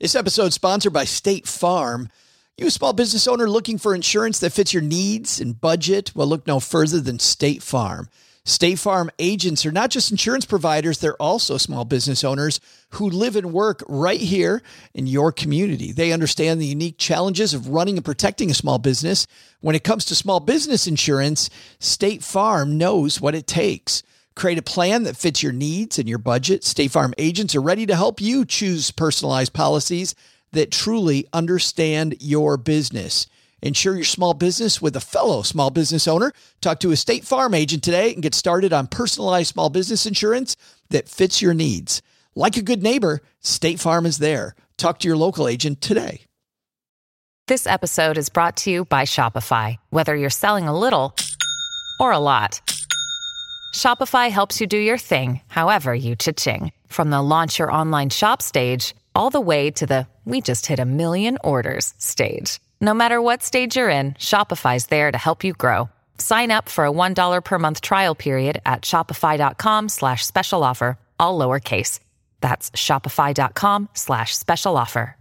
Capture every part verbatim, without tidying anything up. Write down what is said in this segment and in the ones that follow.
This episode is sponsored by State Farm. You a small business owner looking for insurance that fits your needs and budget? Well, look no further than State Farm. State Farm agents are not just insurance providers, they're also small business owners who live and work right here in your community. They understand the unique challenges of running and protecting a small business. When it comes to small business insurance, State Farm knows what it takes. Create a plan that fits your needs and your budget. State Farm agents are ready to help you choose personalized policies that truly understand your business. Insure your small business with a fellow small business owner. Talk to a State Farm agent today and get started on personalized small business insurance that fits your needs. Like a good neighbor, State Farm is there. Talk to your local agent today. This episode is brought to you by Shopify. Whether you're selling a little or a lot, Shopify helps you do your thing, however you cha-ching. From the launch your online shop stage, all the way to the we just hit a million orders stage. No matter what stage you're in, Shopify's there to help you grow. Sign up for a one dollar per month trial period at shopify.com slash special offer, all lowercase. That's shopify.com slash special offer.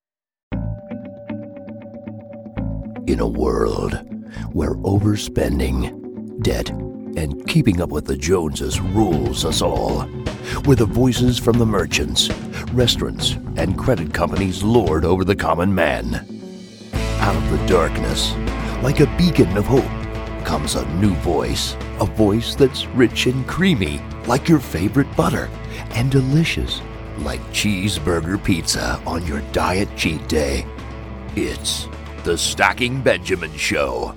In a world where overspending, debt, and keeping up with the Joneses rules us all, where the voices from the merchants, restaurants, and credit companies lord over the common man. Out of the darkness, like a beacon of hope, comes a new voice, a voice that's rich and creamy, like your favorite butter, and delicious, like cheeseburger pizza on your diet cheat day. It's the Stacking Benjamin Show.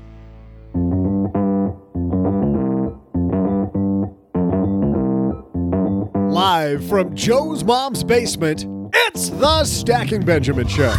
Live from Joe's mom's basement, it's the Stacking Benjamin Show.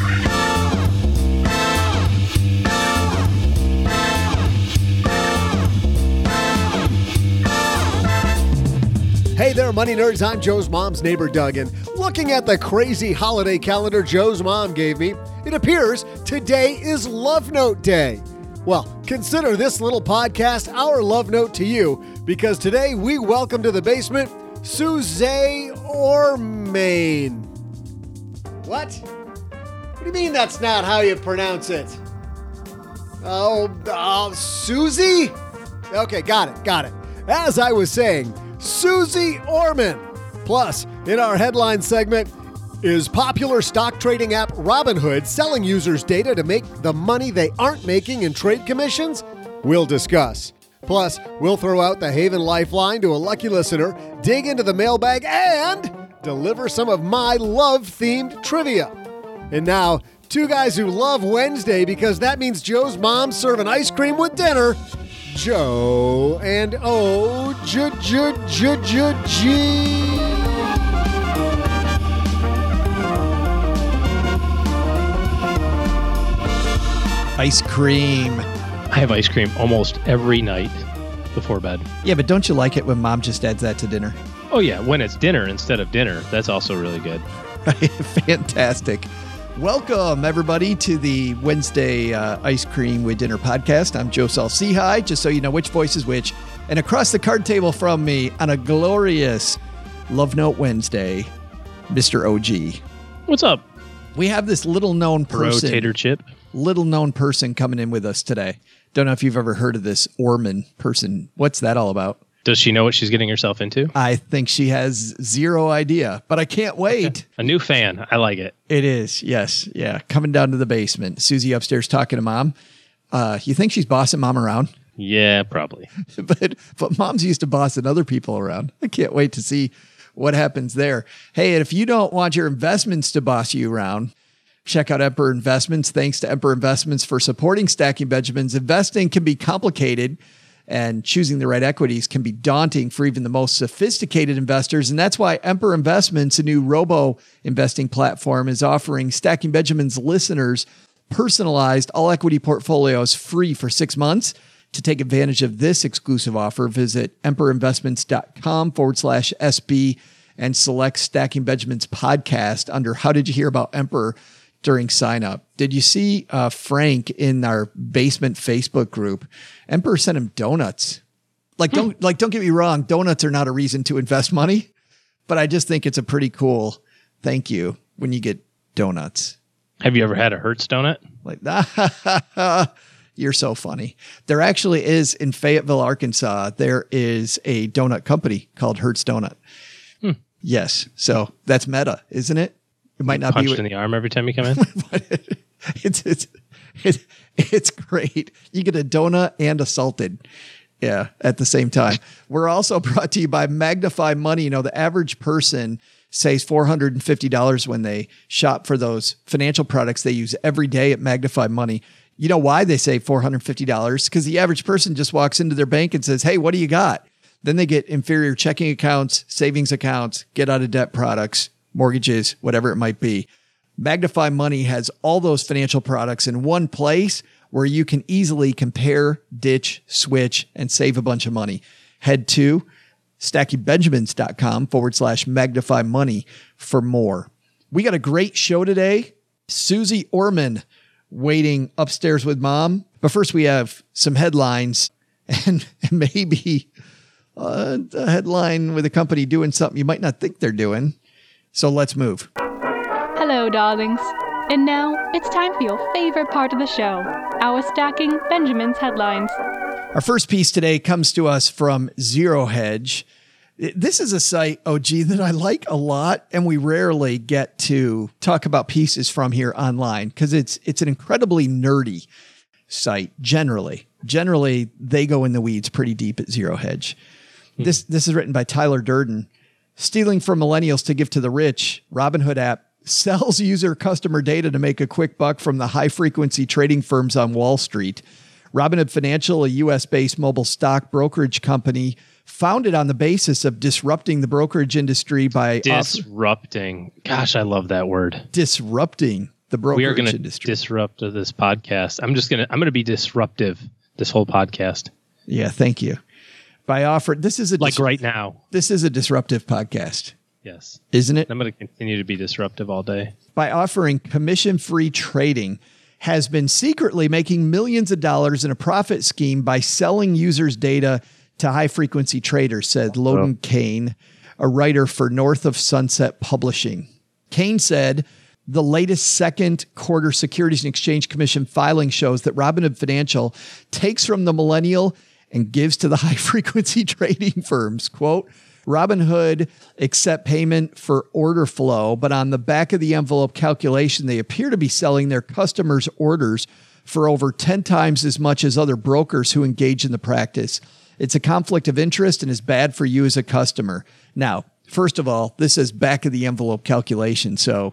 Hey there, money nerds. I'm Joe's mom's neighbor, Doug, and looking at the crazy holiday calendar Joe's mom gave me, it appears today is Love Note Day. Well, consider this little podcast our love note to you, because today we welcome to the basement Suze Orman. What? What do you mean that's not how you pronounce it? Oh, uh, Susie? Okay, got it, got it. As I was saying, Suze Orman. Plus, in our headline segment, is popular stock trading app Robinhood selling users data to make the money they aren't making in trade commissions? We'll discuss. Plus, we'll throw out the Haven Lifeline to a lucky listener, dig into the mailbag, and deliver some of my love-themed trivia. And now, two guys who love Wednesday because that means Joe's mom's serving ice cream with dinner. Joe and O J J J J G. Ice cream. I have ice cream almost every night before bed. Yeah, but don't you like it when mom just adds that to dinner? Oh, yeah. When it's dinner instead of dinner, that's also really good. Fantastic. Welcome, everybody, to the Wednesday uh, Ice Cream with Dinner podcast. I'm Joe Saul-Sehy, just so you know which voice is which. And across the card table from me on a glorious Love Note Wednesday, Mister O G. What's up? We have this little-known person. Rotator chip. Little-known person coming in with us today. Don't know if you've ever heard of this Orman person. What's that all about? Does she know what she's getting herself into? I think she has zero idea, but I can't wait. A new fan. I like it. It is. Yes. Yeah. Coming down to the basement. Susie upstairs talking to mom. Uh, you think she's bossing mom around? Yeah, probably. but but mom's used to bossing other people around. I can't wait to see what happens there. Hey, and if you don't want your investments to boss you around, check out Emperor Investments. Thanks to Emperor Investments for supporting Stacking Benjamins. Investing can be complicated, and choosing the right equities can be daunting for even the most sophisticated investors. And that's why Emperor Investments, a new robo-investing platform, is offering Stacking Benjamins listeners personalized all-equity portfolios free for six months. To take advantage of this exclusive offer, visit emperorinvestments.com forward slash SB and select Stacking Benjamins podcast under How Did You Hear About Emperor during sign up. Did you see uh, Frank in our basement Facebook group? Emperor sent him donuts. Like, don't hmm. like, don't get me wrong. Donuts are not a reason to invest money, but I just think it's a pretty cool thank you when you get donuts. Have you ever had a Hertz donut? Like, you're so funny. There actually is in Fayetteville, Arkansas, there is a donut company called Hertz Donut. Hmm. Yes. So that's meta, isn't it? It might not Punched be in the arm every time you come in. it's, it's, it's, it's great. You get a donut and a salted. Yeah, at the same time. We're also brought to you by Magnify Money. You know, the average person saves four hundred fifty dollars when they shop for those financial products they use every day at Magnify Money. You know why they save four hundred fifty dollars? Because the average person just walks into their bank and says, hey, what do you got? Then they get inferior checking accounts, savings accounts, get out of debt products, mortgages, whatever it might be. Magnify Money has all those financial products in one place where you can easily compare, ditch, switch, and save a bunch of money. Head to stackybenjamins.com forward slash magnify money for more. We got a great show today. Susie Orman waiting upstairs with mom. But first we have some headlines and maybe uh, a headline with a company doing something you might not think they're doing. So let's move. Hello, darlings. And now it's time for your favorite part of the show, our Stacking Benjamins headlines. Our first piece today comes to us from Zero Hedge. This is a site, O G, that I like a lot, and we rarely get to talk about pieces from here online because it's it's an incredibly nerdy site. Generally, generally they go in the weeds pretty deep at Zero Hedge. Hmm. This this is written by Tyler Durden. Stealing from millennials to give to the rich, Robinhood app sells user customer data to make a quick buck from the high-frequency trading firms on Wall Street. Robinhood Financial, a U S-based mobile stock brokerage company, founded on the basis of disrupting the brokerage industry by... Disrupting. Off- Gosh, I love that word. Disrupting the brokerage we are gonna industry. Disrupt this podcast. I'm just going to, I'm going to be disruptive this whole podcast. Yeah, thank you. By offering, this is a... Like dis- right now. This is a disruptive podcast. Yes. Isn't it? I'm going to continue to be disruptive all day. By offering commission-free trading, has been secretly making millions of dollars in a profit scheme by selling users' data to high-frequency traders, said Logan oh. Kane, a writer for North of Sunset Publishing. Kane said, the latest second quarter Securities and Exchange Commission filing shows that Robinhood Financial takes from the millennial and gives to the high-frequency trading firms. Quote, Robinhood accept payment for order flow, but on the back of the envelope calculation, they appear to be selling their customers' orders for over ten times as much as other brokers who engage in the practice. It's a conflict of interest and is bad for you as a customer. Now, first of all, this is back of the envelope calculation. So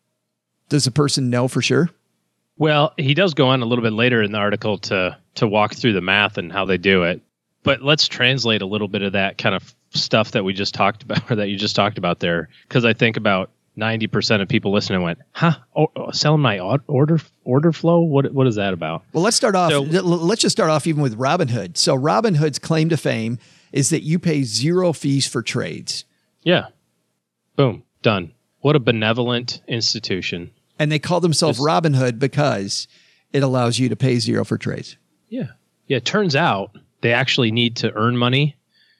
does the person know for sure? Well, he does go on a little bit later in the article to to walk through the math and how they do it. But let's translate a little bit of that kind of stuff that we just talked about, or that you just talked about there, because I think about ninety percent of people listening went, huh, oh, selling my order order flow? What What is that about? Well, let's start off. So, let's just start off even with Robinhood. So Robinhood's claim to fame is that you pay zero fees for trades. Yeah. Boom. Done. What a benevolent institution. And they call themselves just, Robinhood because it allows you to pay zero for trades. Yeah. Yeah. It turns out they actually need to earn money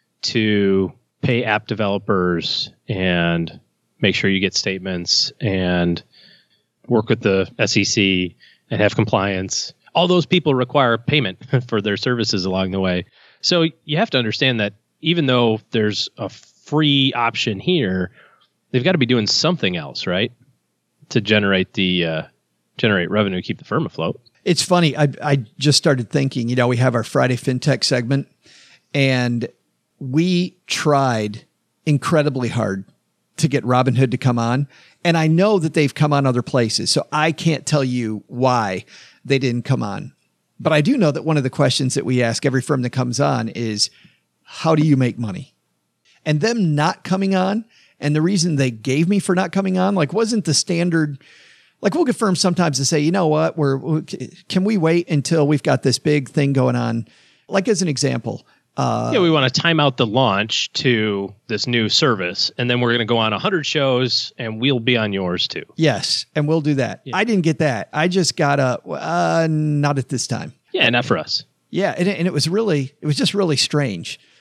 to pay app developers and make sure you get statements and work with the S E C and have compliance. All those people require payment for their services along the way. So you have to understand that even though there's a free option here, they've got to be doing something else, right? To generate the uh, generate revenue, keep the firm afloat. It's funny. I I just started thinking, you know, we have our Friday FinTech segment, and we tried incredibly hard to get Robinhood to come on. And I know that they've come on other places, so I can't tell you why they didn't come on. But I do know that one of the questions that we ask every firm that comes on is, how do you make money? And them not coming on, and the reason they gave me for not coming on, like, wasn't the standard. Like, we'll get firms sometimes to say, you know what, we're, can we wait until we've got this big thing going on? Like, as an example. Uh, yeah, we want to time out the launch to this new service, and then we're going to go on one hundred shows, and we'll be on yours too. Yes, and we'll do that. Yeah. I didn't get that. I just got a, uh, not at this time. Yeah, not for us. Yeah, and it, and it was really, it was just really strange.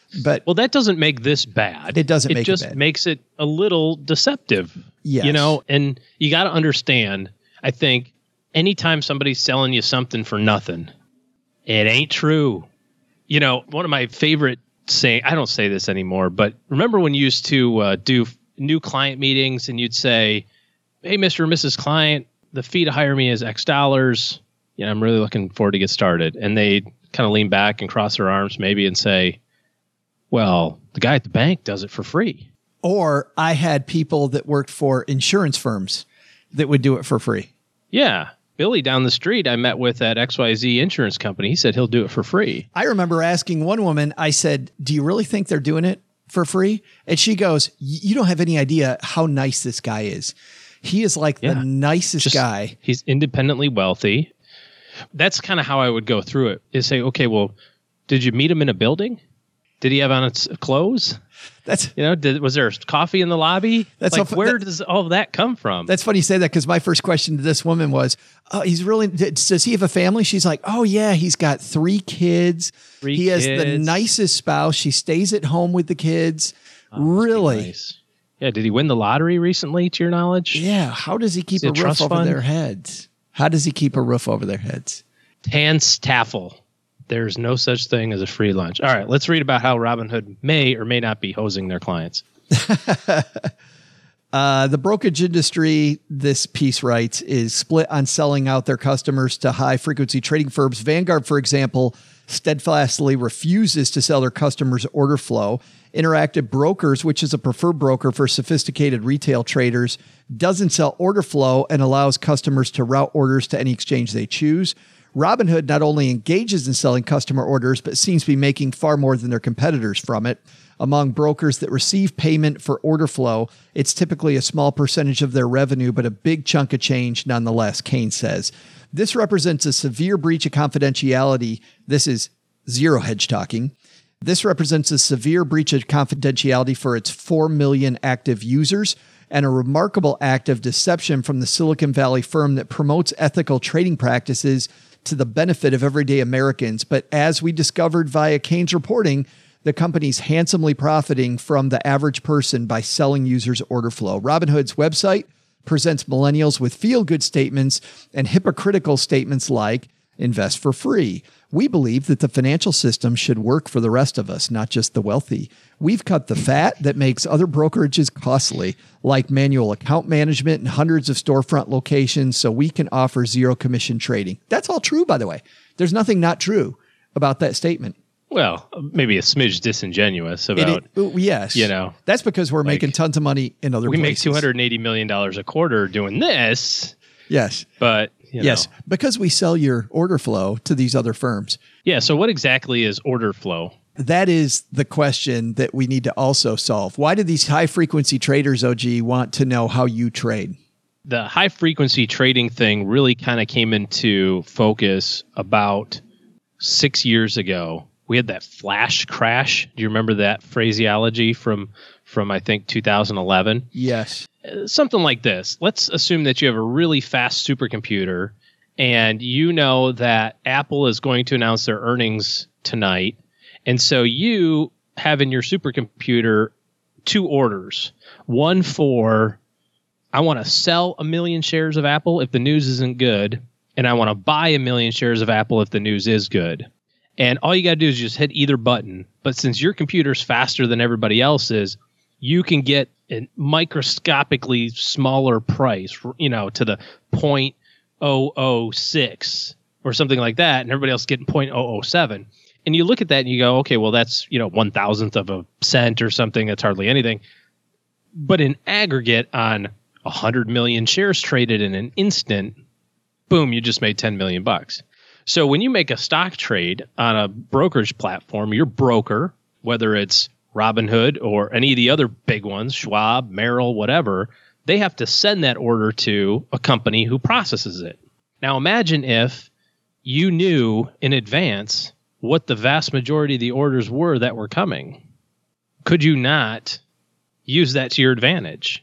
But well, that doesn't make this bad. It doesn't it make it just bad. makes it a little deceptive. Yes. You know, and you got to understand, I think anytime somebody's selling you something for nothing, it ain't true. You know, one of my favorite saying, I don't say this anymore, but remember when you used to uh, do new client meetings and you'd say, hey, Mister or Missus Client, the fee to hire me is X dollars. You know, I'm really looking forward to get started. And they kind of lean back and cross their arms maybe and say, well, the guy at the bank does it for free. Or I had people that worked for insurance firms that would do it for free. Yeah. Billy down the street I met with at X Y Z insurance company. He said he'll do it for free. I remember asking one woman, I said, do you really think they're doing it for free? And she goes, you don't have any idea how nice this guy is. He is like Yeah. the nicest Just- guy. He's independently wealthy. That's kind of how I would go through it, is say, okay, well, did you meet him in a building? Did he have on its clothes? That's You know, did, was there coffee in the lobby? That's like, so fu- where that- does all of that come from? That's funny you say that because my first question to this woman was, oh, he's really, does he have a family? She's like, oh yeah, he's got three kids. Three he has the kids. nicest spouse. She stays at home with the kids. really? Nice. Yeah. Did he win the lottery recently, to your knowledge? Yeah. How does he keep Is it a a roof trust over fund? their heads? How does he keep a roof over their heads? Hans Taffel. There's no such thing as a free lunch. All right, let's read about how Robinhood may or may not be hosing their clients. Uh, the brokerage industry, this piece writes, is split on selling out their customers to high-frequency trading firms. Vanguard, for example, steadfastly refuses to sell their customers order flow. Interactive Brokers, which is a preferred broker for sophisticated retail traders, doesn't sell order flow and allows customers to route orders to any exchange they choose. Robinhood not only engages in selling customer orders, but seems to be making far more than their competitors from it. Among brokers that receive payment for order flow, it's typically a small percentage of their revenue, but a big chunk of change nonetheless, Kane says. This represents a severe breach of confidentiality. This is Zero Hedge talking. This represents a severe breach of confidentiality for its four million active users and a remarkable act of deception from the Silicon Valley firm that promotes ethical trading practices to the benefit of everyday Americans. But as we discovered via Kane's reporting, the company's handsomely profiting from the average person by selling users order flow. Robinhood's website presents millennials with feel-good statements and hypocritical statements like, invest for free. We believe that the financial system should work for the rest of us, not just the wealthy. We've cut the fat that makes other brokerages costly, like manual account management and hundreds of storefront locations, so we can offer zero commission trading. That's all true, by the way. There's nothing not true about that statement. Well, maybe a smidge disingenuous about, It- it- yes. you know, That's because we're like, making tons of money in other we make places. two hundred eighty million dollars a quarter doing this, Yes. but, you Yes. know. Because we sell your order flow to these other firms. Yeah, so what exactly is order flow? That is the question that we need to also solve. Why do these high frequency traders, O G, want to know how you trade? The high frequency trading thing really kind of came into focus about six years ago. We had that flash crash. Do you remember that phraseology from, from I think, two thousand eleven? Yes. Uh, Something like this. Let's assume that you have a really fast supercomputer and you know that Apple is going to announce their earnings tonight. And so you have in your supercomputer two orders. One for, I want to sell a million shares of Apple if the news isn't good, and I want to buy a million shares of Apple if the news is good. And all you got to do is just hit either button. But since your computer's faster than everybody else's, you can get a microscopically smaller price, you know, to the zero point zero zero six or something like that, and everybody else is getting zero point zero zero seven. And you look at that and you go, okay, well, that's, you know, one thousandth of a cent or something. That's hardly anything. But in aggregate, on one hundred million shares traded in an instant, boom, you just made ten million bucks. So when you make a stock trade on a brokerage platform, your broker, whether it's Robinhood or any of the other big ones, Schwab, Merrill, whatever, they have to send that order to a company who processes it. Now imagine if you knew in advance what the vast majority of the orders were that were coming. Could you not use that to your advantage?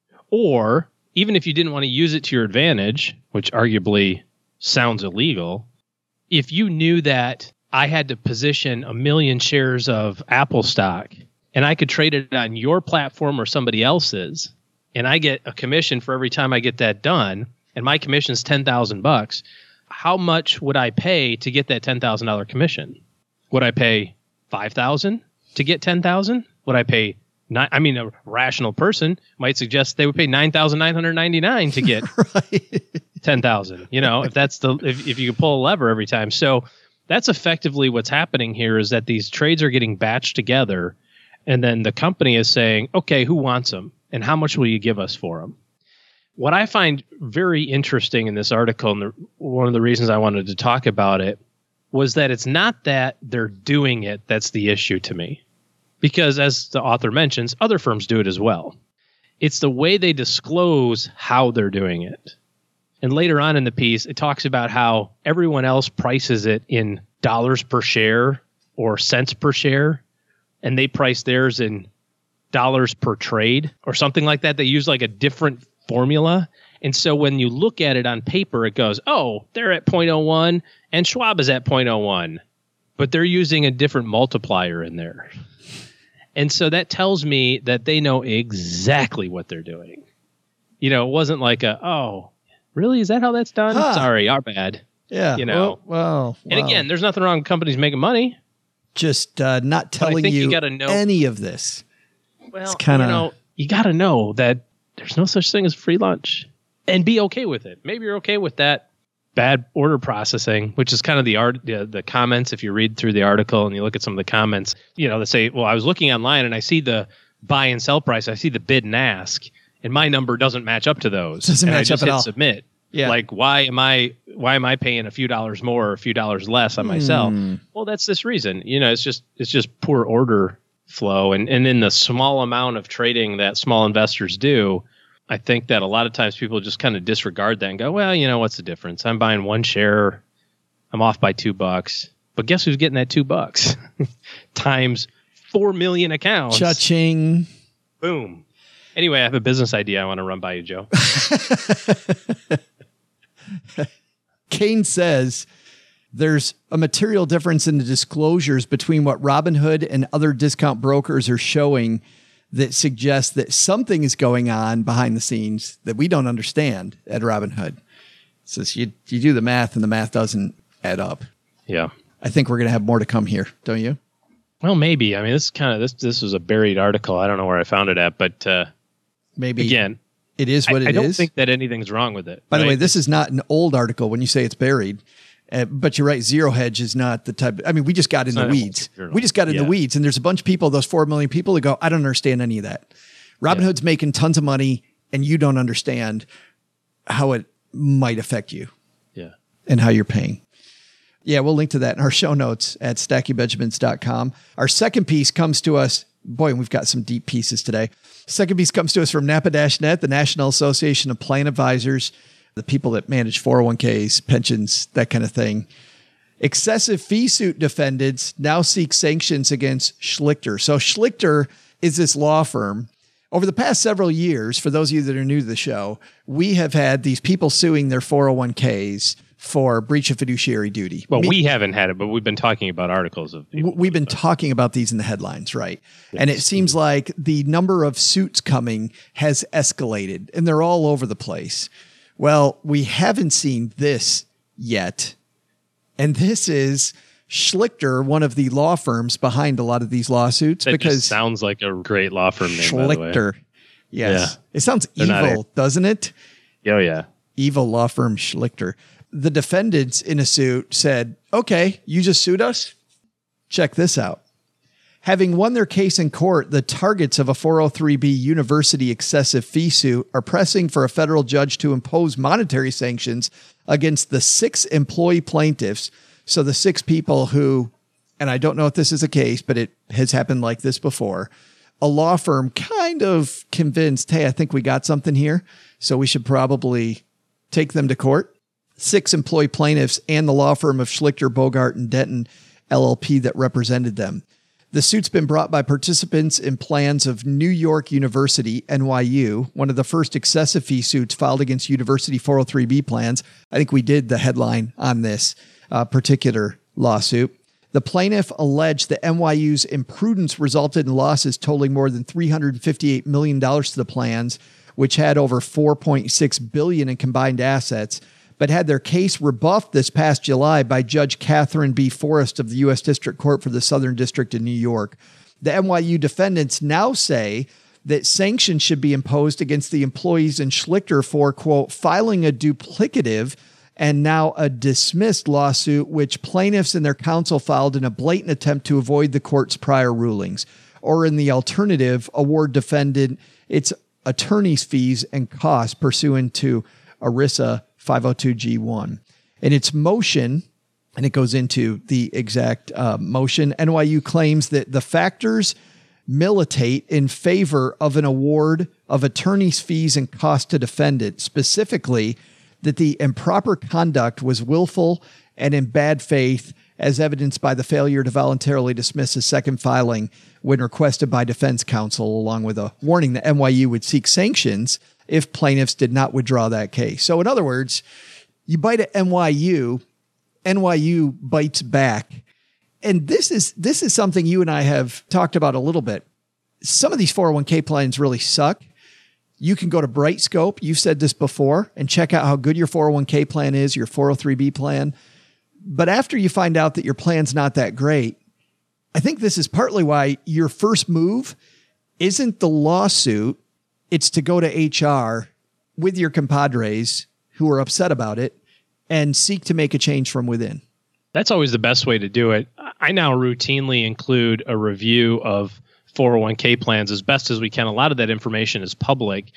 Or even if you didn't want to use it to your advantage, which arguably sounds illegal, if you knew that I had to position a million shares of Apple stock and I could trade it on your platform or somebody else's, and I get a commission for every time I get that done, and my commission is ten thousand bucks, how much would I pay to get that ten thousand dollars commission? Would I pay five thousand dollars to get ten thousand dollars? Would I pay nine? I mean, a rational person might suggest they would pay nine thousand nine hundred ninety-nine dollars to get right. ten thousand dollars, you know, if that's the, if, if you could pull a lever every time. So that's effectively what's happening here, is that these trades are getting batched together, and then the company is saying, okay, who wants them and how much will you give us for them? What I find very interesting in this article, and the, one of the reasons I wanted to talk about it, was that it's not that they're doing it that's the issue to me. Because as the author mentions, other firms do it as well. It's the way they disclose how they're doing it. And later on in the piece, it talks about how everyone else prices it in dollars per share or cents per share, and they price theirs in dollars per trade or something like that. They use like a different formula. And so when you look at it on paper, it goes, oh, they're at zero point zero one and Schwab is at zero point zero one, but they're using a different multiplier in there. And so that tells me that they know exactly what they're doing. You know, it wasn't like a, oh, really? Is that how that's done? Huh. Sorry, our bad. Yeah. You know, well, well, and well. again, there's nothing wrong with companies making money. Just uh, not telling you, you gotta know, any of this. Well, it's kinda, you know, you got to know that there's no such thing as free lunch, and be okay with it. Maybe you're okay with that bad order processing, which is kind of the art, the, the comments. If you read through the article and you look at some of the comments, you know, they say, well, I was looking online and I see the buy and sell price. I see the bid and ask, and my number doesn't match up to those. Doesn't and match I just up at hit all. Submit. Yeah. Like, why am I why am I paying a few dollars more or a few dollars less on myself? Mm. Well, that's this reason. You know, it's just it's just poor order flow. And and in the small amount of trading that small investors do, I think that a lot of times people just kind of disregard that and go, well, you know, what's the difference? I'm buying one share, I'm off by two bucks. But guess who's getting that two bucks? Times four million accounts. Cha-ching. Boom. Anyway, I have a business idea I want to run by you, Joe. Kane says there's a material difference in the disclosures between what Robinhood and other discount brokers are showing that suggests that something is going on behind the scenes that we don't understand at Robinhood. It says you, you do the math and the math doesn't add up. Yeah. I think we're going to have more to come here, don't you? Well, maybe. I mean, this is kind of this. This was a buried article. I don't know where I found it at, but uh, maybe again, it is what I, it I don't is. think that anything's wrong with it. By right? the way, this is not an old article when you say it's buried, uh, but you're right. Zero Hedge is not the type. I mean, we just got in It's the not an weeds. old journal. We just got in Yeah. the weeds, and there's a bunch of people, those four million people, that go, I don't understand any of that. Robinhood's making tons of money, and you don't understand how it might affect you. Yeah. And how you're paying. Yeah, we'll link to that in our show notes at stacky benjamins dot com. Our second piece comes to us. Boy, we've got some deep pieces today. Second piece comes to us from Napa Dash Net, the National Association of Plan Advisors, the people that manage four oh one k's, pensions, that kind of thing. Excessive fee suit defendants now seek sanctions against Schlichter. So Schlichter is this law firm. Over the past several years, for those of you that are new to the show, we have had these people suing their four oh one k's for breach of fiduciary duty. Well, Me- we haven't had it, but we've been talking about articles of people. We've been talking about these in the headlines, right? Yes. And it seems like the number of suits coming has escalated, and they're all over the place. Well, we haven't seen this yet. And this is Schlichter, one of the law firms behind a lot of these lawsuits. That because just sounds like a great law firm name, by the way. Schlichter. Yes. Yeah. It sounds They're not evil, doesn't it? Oh, yeah. Evil law firm Schlichter. The defendants in a suit said, okay, you just sued us? Check this out. Having won their case in court, the targets of a four oh three B university excessive fee suit are pressing for a federal judge to impose monetary sanctions against the six employee plaintiffs. So the six people who, and I don't know if this is a case, but it has happened like this before, a law firm kind of convinced, hey, I think we got something here, so we should probably take them to court. Six employee plaintiffs and the law firm of Schlichter, Bogart, and Denton, L L P, that represented them. The suit's been brought by participants in plans of New York University, N Y U, one of the first excessive fee suits filed against university four oh three B plans. I think we did the headline on this uh, particular lawsuit. The plaintiff alleged that N Y U's imprudence resulted in losses totaling more than three hundred fifty-eight million dollars to the plans, which had over four point six billion dollars in combined assets, but had their case rebuffed this past July by Judge Catherine B. Forrest of the U S District Court for the Southern District in New York. The N Y U defendants now say that sanctions should be imposed against the employees in Schlichter for, quote, filing a duplicative and now a dismissed lawsuit, which plaintiffs and their counsel filed in a blatant attempt to avoid the court's prior rulings, or in the alternative, award defendant its attorney's fees and costs pursuant to ERISA five oh two G one. In its motion, and it goes into the exact uh, motion, N Y U claims that the factors militate in favor of an award of attorney's fees and costs to defendant, specifically that the improper conduct was willful and in bad faith, as evidenced by the failure to voluntarily dismiss a second filing when requested by defense counsel, along with a warning that N Y U would seek sanctions if plaintiffs did not withdraw that case. So in other words, you bite at N Y U, N Y U bites back. And this is this is something you and I have talked about a little bit. Some of these four oh one k plans really suck. You can go to Brightscope, you've said this before, and check out how good your four oh one k plan is, your four oh three b plan. But after you find out that your plan's not that great, I think this is partly why your first move isn't the lawsuit. It's to go to H R with your compadres who are upset about it and seek to make a change from within. That's always the best way to do it. I now routinely include a review of four oh one k plans as best as we can. A lot of that information is public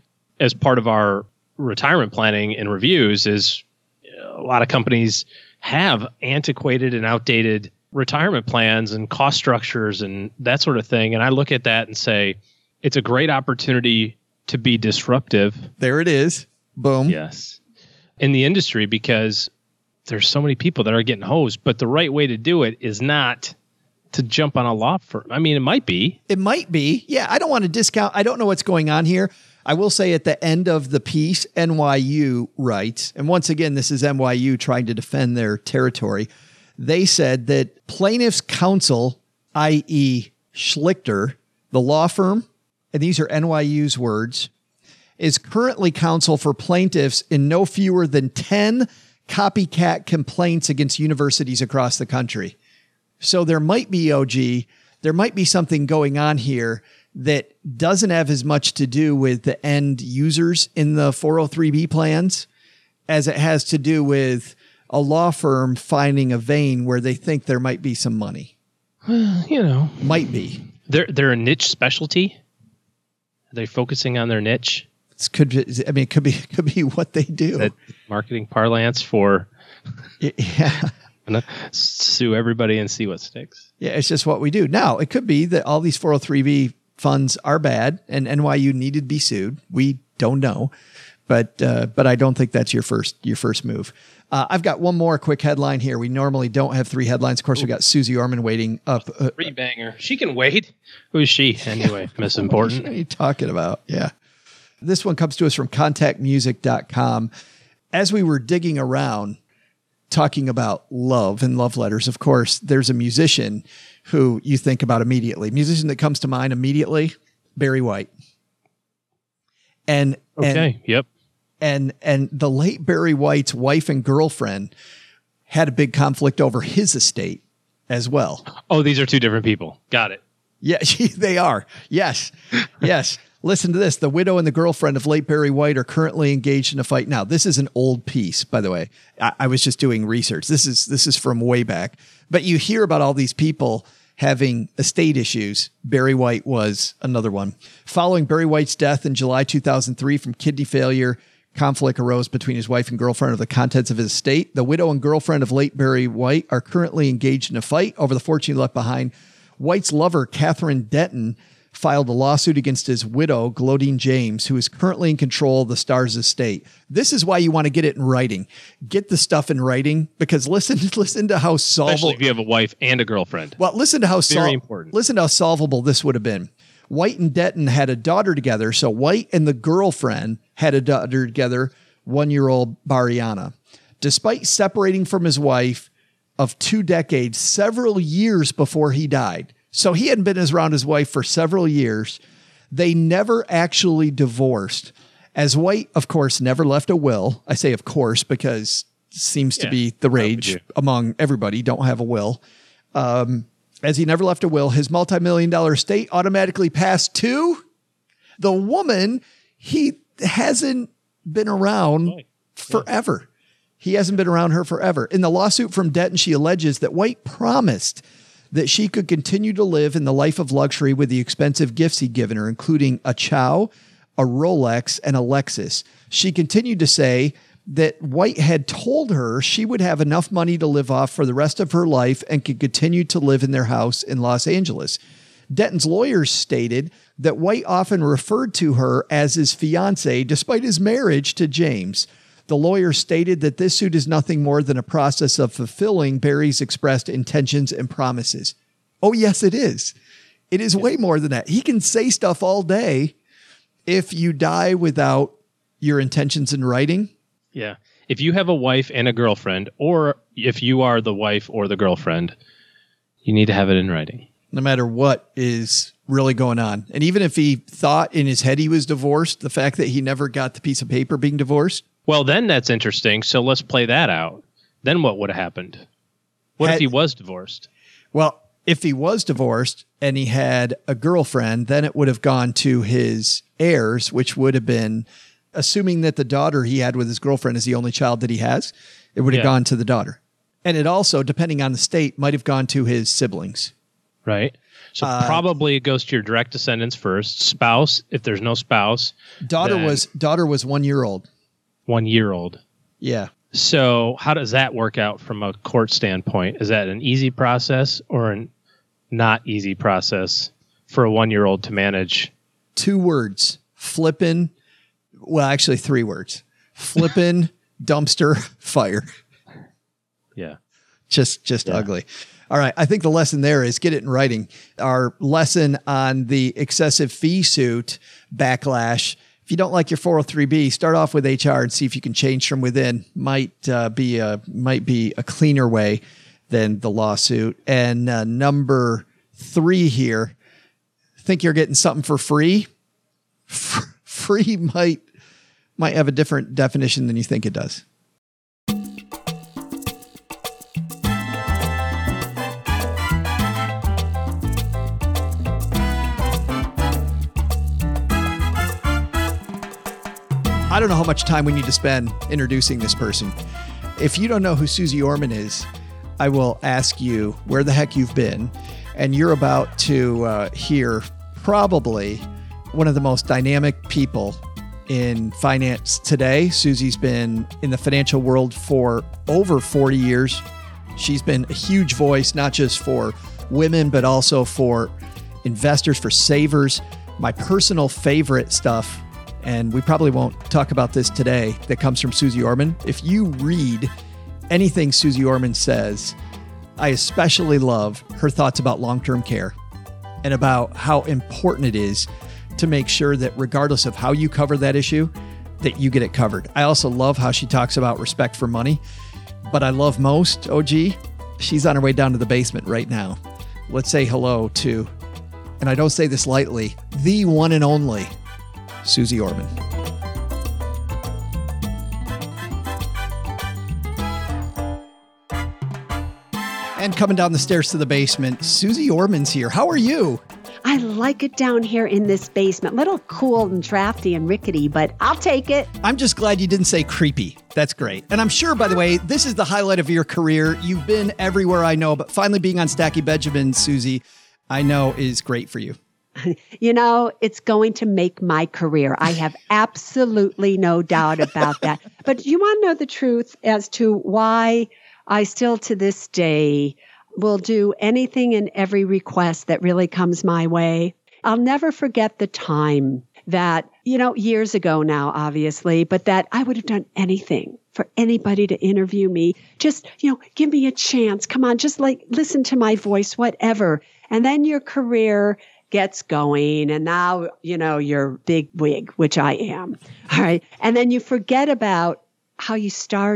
as part of our retirement planning and reviews. Is a lot of companies have antiquated and outdated retirement plans and cost structures and that sort of thing. And I look at that and say, it's a great opportunity to be disruptive. There it is. Boom. Yes. In the industry, because there's so many people that are getting hosed, but the right way to do it is not to jump on a law firm. I mean, it might be. It might be. Yeah, I don't want to discount. I don't know what's going on here. I will say at the end of the piece, N Y U writes, and once again, this is N Y U trying to defend their territory. They said that plaintiff's counsel, that is. Schlichter, the law firm, and these are N Y U's words, is currently counsel for plaintiffs in no fewer than ten copycat complaints against universities across the country. So there might be, O G, there might be something going on here that doesn't have as much to do with the end users in the four oh three b plans as it has to do with a law firm finding a vein where they think there might be some money. Well, you know, might be. They're they're a niche specialty. Are they focusing on their niche? It could be, I mean, it could be could be what they do. That marketing parlance for yeah. Sue everybody and see what sticks. Yeah, it's just what we do. Now, it could be that all these four oh three b funds are bad and N Y U needed to be sued. We don't know. But uh, but I don't think that's your first your first move. Uh, I've got one more quick headline here. We normally don't have three headlines. Of course, we got Susie Orman waiting up. Uh, Three banger. She can wait. Who's she anyway? Miss Important. What are you talking about? Yeah. This one comes to us from contact music dot com. As we were digging around talking about love and love letters, of course, there's a musician who you think about immediately. Musician that comes to mind immediately, Barry White. And okay, and, yep. And and the late Barry White's wife and girlfriend had a big conflict over his estate as well. Oh, these are two different people. Got it. Yeah, they are. Yes. Yes. Listen to this. The widow and the girlfriend of late Barry White are currently engaged in a fight. Now, this is an old piece, by the way. I, I was just doing research. This is this is from way back. But you hear about all these people having estate issues. Barry White was another one. Following Barry White's death in July two thousand three from kidney failure, conflict arose between his wife and girlfriend of the contents of his estate. The widow and girlfriend of late Barry White are currently engaged in a fight over the fortune left behind. White's lover, Catherine Denton, filed a lawsuit against his widow, Glodine James, who is currently in control of the Stars estate. This is why you want to get it in writing. Get the stuff in writing, because listen, listen to how solvable. Especially if you have a wife and a girlfriend. Well, listen to how Very sol- important. Listen to how solvable this would have been. White and Denton had a daughter together, so White and the girlfriend had a daughter together, one-year-old Bariana. Despite separating from his wife, of two decades, several years before he died. So he hadn't been around his wife for several years. They never actually divorced. As White, of course, never left a will. I say of course because it seems yeah, to be the rage among everybody. Don't have a will. Um, as he never left a will, his multi-million dollar estate automatically passed to the woman he hasn't been around right. forever. He hasn't been around her forever. In the lawsuit from Denton, she alleges that White promised that she could continue to live in the life of luxury with the expensive gifts he'd given her, including a Chow, a Rolex, and a Lexus. She continued to say that White had told her she would have enough money to live off for the rest of her life and could continue to live in their house in Los Angeles. Denton's lawyers stated that White often referred to her as his fiancée despite his marriage to James. The lawyer stated that this suit is nothing more than a process of fulfilling Barry's expressed intentions and promises. Oh, yes, it is. It is way more than that. He can say stuff all day. If you die without your intentions in writing. Yeah. If you have a wife and a girlfriend, or if you are the wife or the girlfriend, you need to have it in writing. No matter what is really going on. And even if he thought in his head he was divorced, the fact that he never got the piece of paper being divorced. Well, then that's interesting. So let's play that out. Then what would have happened? What had, if he was divorced? Well, if he was divorced and he had a girlfriend, then it would have gone to his heirs, which would have been, assuming that the daughter he had with his girlfriend is the only child that he has, it would have yeah. gone to the daughter. And it also, depending on the state, might have gone to his siblings. Right. So uh, probably it goes to your direct descendants first. Spouse, if there's no spouse. Daughter was daughter was one year old. One year old. Yeah. So how does that work out from a court standpoint? Is that an easy process or a not easy process for a one-year-old to manage? Two words. Flippin'. Well, actually three words. Flippin', dumpster, fire. Yeah. Just just yeah. ugly. All right. I think the lesson there is get it in writing. Our lesson on the excessive fee suit backlash. If you don't like your four oh three B, start off with H R and see if you can change from within. Might uh, be a might be a cleaner way than the lawsuit. And uh, number three here, think you're getting something for free? F- free might might have a different definition than you think it does. I don't know how much time we need to spend introducing this person. If you don't know who Suze Orman is, I will ask you where the heck you've been. And you're about to uh, hear probably one of the most dynamic people in finance today. Suze's been in the financial world for over forty years. She's been a huge voice, not just for women, but also for investors, for savers. My personal favorite stuff, and we probably won't talk about this today, that comes from Suze Orman. If you read anything Suze Orman says, I especially love her thoughts about long-term care and about how important it is to make sure that regardless of how you cover that issue, that you get it covered. I also love how she talks about respect for money, but I love most, O G, she's on her way down to the basement right now. Let's say hello to, and I don't say this lightly, the one and only Suze Orman. And coming down the stairs to the basement, Suze Orman's here. How are you? I like it down here in this basement. Little cool and drafty and rickety, but I'll take it. I'm just glad you didn't say creepy. That's great. And I'm sure, by the way, this is the highlight of your career. You've been everywhere I know, but finally being on Stacky Benjamin, Suze, I know is great for you. You know, it's going to make my career. I have absolutely no doubt about that. But you want to know the truth as to why I still to this day will do anything and every request that really comes my way? I'll never forget the time that, you know, years ago now, obviously, but that I would have done anything for anybody to interview me. Just, you know, give me a chance. Come on, just like listen to my voice, whatever. And then your career gets going, and now, you know, you're big wig, which I am. All right. And then you forget about how you started.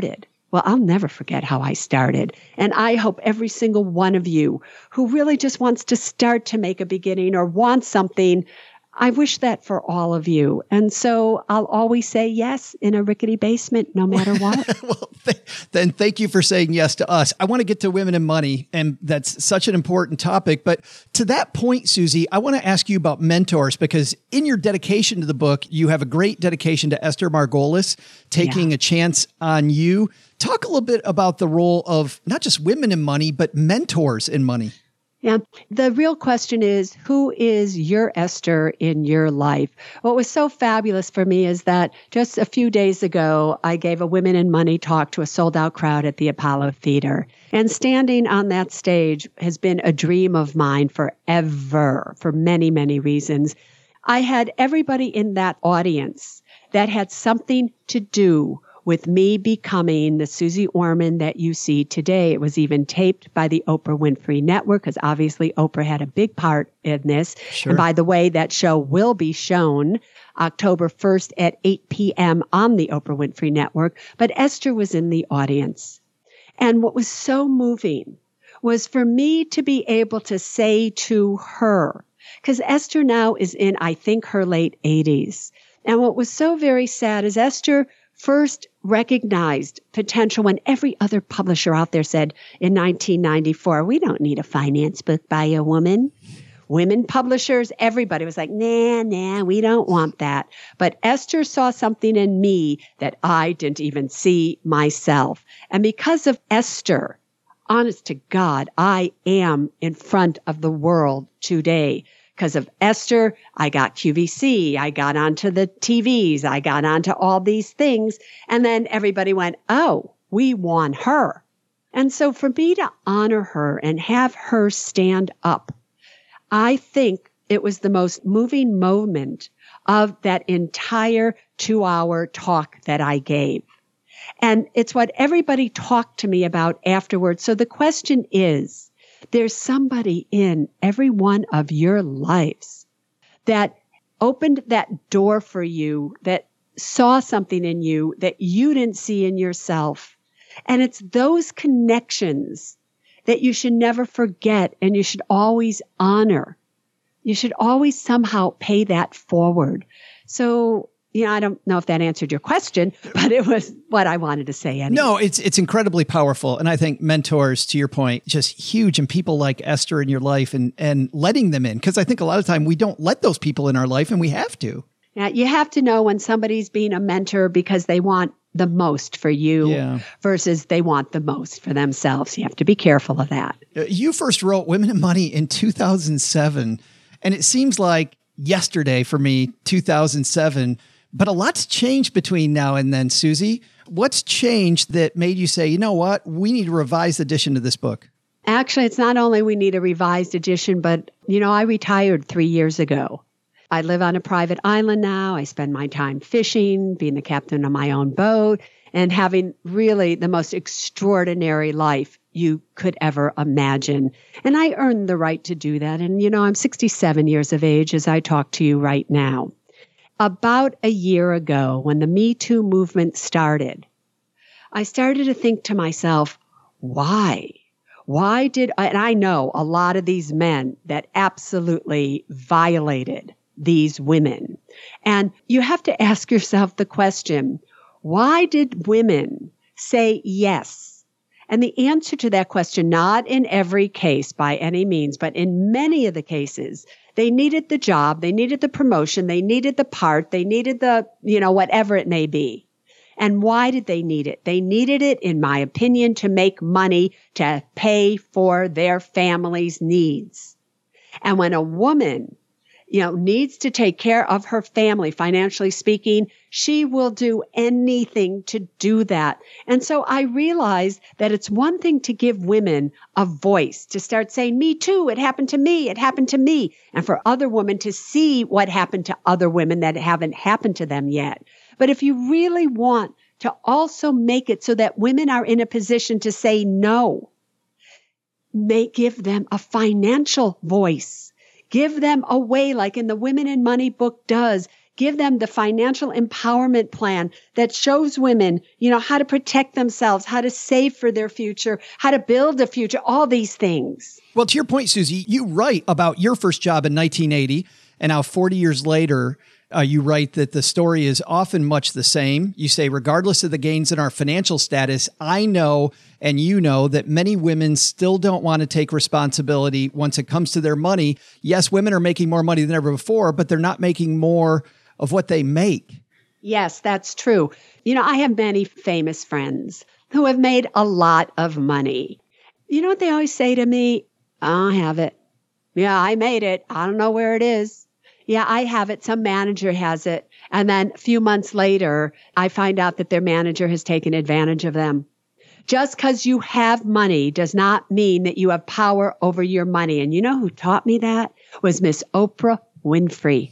Well, I'll never forget how I started. And I hope every single one of you who really just wants to start to make a beginning or wants something, I wish that for all of you. And so I'll always say yes in a rickety basement, no matter what. Well, th- then thank you for saying yes to us. I want to get to women and money, and that's such an important topic. But to that point, Susie, I want to ask you about mentors, because in your dedication to the book, you have a great dedication to Esther Margolis, taking Yeah. a chance on you. Talk a little bit about the role of not just women in money, but mentors in money. Yeah. The real question is, who is your Esther in your life? What was so fabulous for me is that just a few days ago, I gave a Women in Money talk to a sold out crowd at the Apollo Theater. And standing on that stage has been a dream of mine forever, for many, many reasons. I had everybody in that audience that had something to do with me becoming the Susie Orman that you see today. It was even taped by the Oprah Winfrey Network, because obviously Oprah had a big part in this. Sure. And by the way, that show will be shown October first at eight p.m. on the Oprah Winfrey Network. But Esther was in the audience. And what was so moving was for me to be able to say to her, because Esther now is in, I think, her late eighties. And what was so very sad is Esther first recognized potential when every other publisher out there said in nineteen ninety-four, we don't need a finance book by a woman. Women publishers, everybody was like, nah, nah, we don't want that. But Esther saw something in me that I didn't even see myself. And because of Esther, honest to God, I am in front of the world today. Because of Esther, I got Q V C, I got onto the T Vs, I got onto all these things. And then everybody went, oh, we want her. And so for me to honor her and have her stand up, I think it was the most moving moment of that entire two-hour talk that I gave. And it's what everybody talked to me about afterwards. So the question is, there's somebody in every one of your lives that opened that door for you, that saw something in you that you didn't see in yourself. And it's those connections that you should never forget and you should always honor. You should always somehow pay that forward. So, you know, I don't know if that answered your question, but it was what I wanted to say anyway. No, it's it's incredibly powerful. And I think mentors, to your point, just huge. And people like Esther in your life and, and letting them in. Because I think a lot of time we don't let those people in our life, and we have to. Yeah, you have to know when somebody's being a mentor because they want the most for you Yeah. versus they want the most for themselves. You have to be careful of that. You first wrote Women in Money in two thousand seven. And it seems like yesterday for me, two thousand seven. But a lot's changed between now and then, Susie. What's changed that made you say, you know what, we need a revised edition of this book? Actually, it's not only we need a revised edition, but, you know, I retired three years ago. I live on a private island now. I spend my time fishing, being the captain of my own boat, and having really the most extraordinary life you could ever imagine. And I earned the right to do that. And, you know, I'm sixty-seven years of age as I talk to you right now. About a year ago, when the Me Too movement started, I started to think to myself, why? Why did I, and I know a lot of these men that absolutely violated these women. And you have to ask yourself the question, why did women say yes? And the answer to that question, not in every case by any means, but in many of the cases, they needed the job, they needed the promotion, they needed the part, they needed the, you know, whatever it may be. And why did they need it? They needed it, in my opinion, to make money to pay for their family's needs. And when a woman, you know, needs to take care of her family, financially speaking, she will do anything to do that. And so I realized that it's one thing to give women a voice, to start saying, me too, it happened to me, it happened to me. And for other women to see what happened to other women that haven't happened to them yet. But if you really want to also make it so that women are in a position to say no, may give them a financial voice. Give them a way, like in the Women in Money book does. give them the financial empowerment plan that shows women, you know, how to protect themselves, how to save for their future, how to build a future, all these things. Well, to your point, Susie, you write about your first job in nineteen eighty, and now forty years later, uh, you write that the story is often much the same. You say, regardless of the gains in our financial status, I know and you know that many women still don't want to take responsibility once it comes to their money. Yes, women are making more money than ever before, but they're not making more of what they make. Yes, that's true. You know, I have many famous friends who have made a lot of money. You know what they always say to me? I have it. Yeah, I made it. I don't know where it is. Yeah, I have it. Some manager has it. And then a few months later, I find out that their manager has taken advantage of them. Just because you have money does not mean that you have power over your money. And you know who taught me that? Was Miss Oprah Winfrey.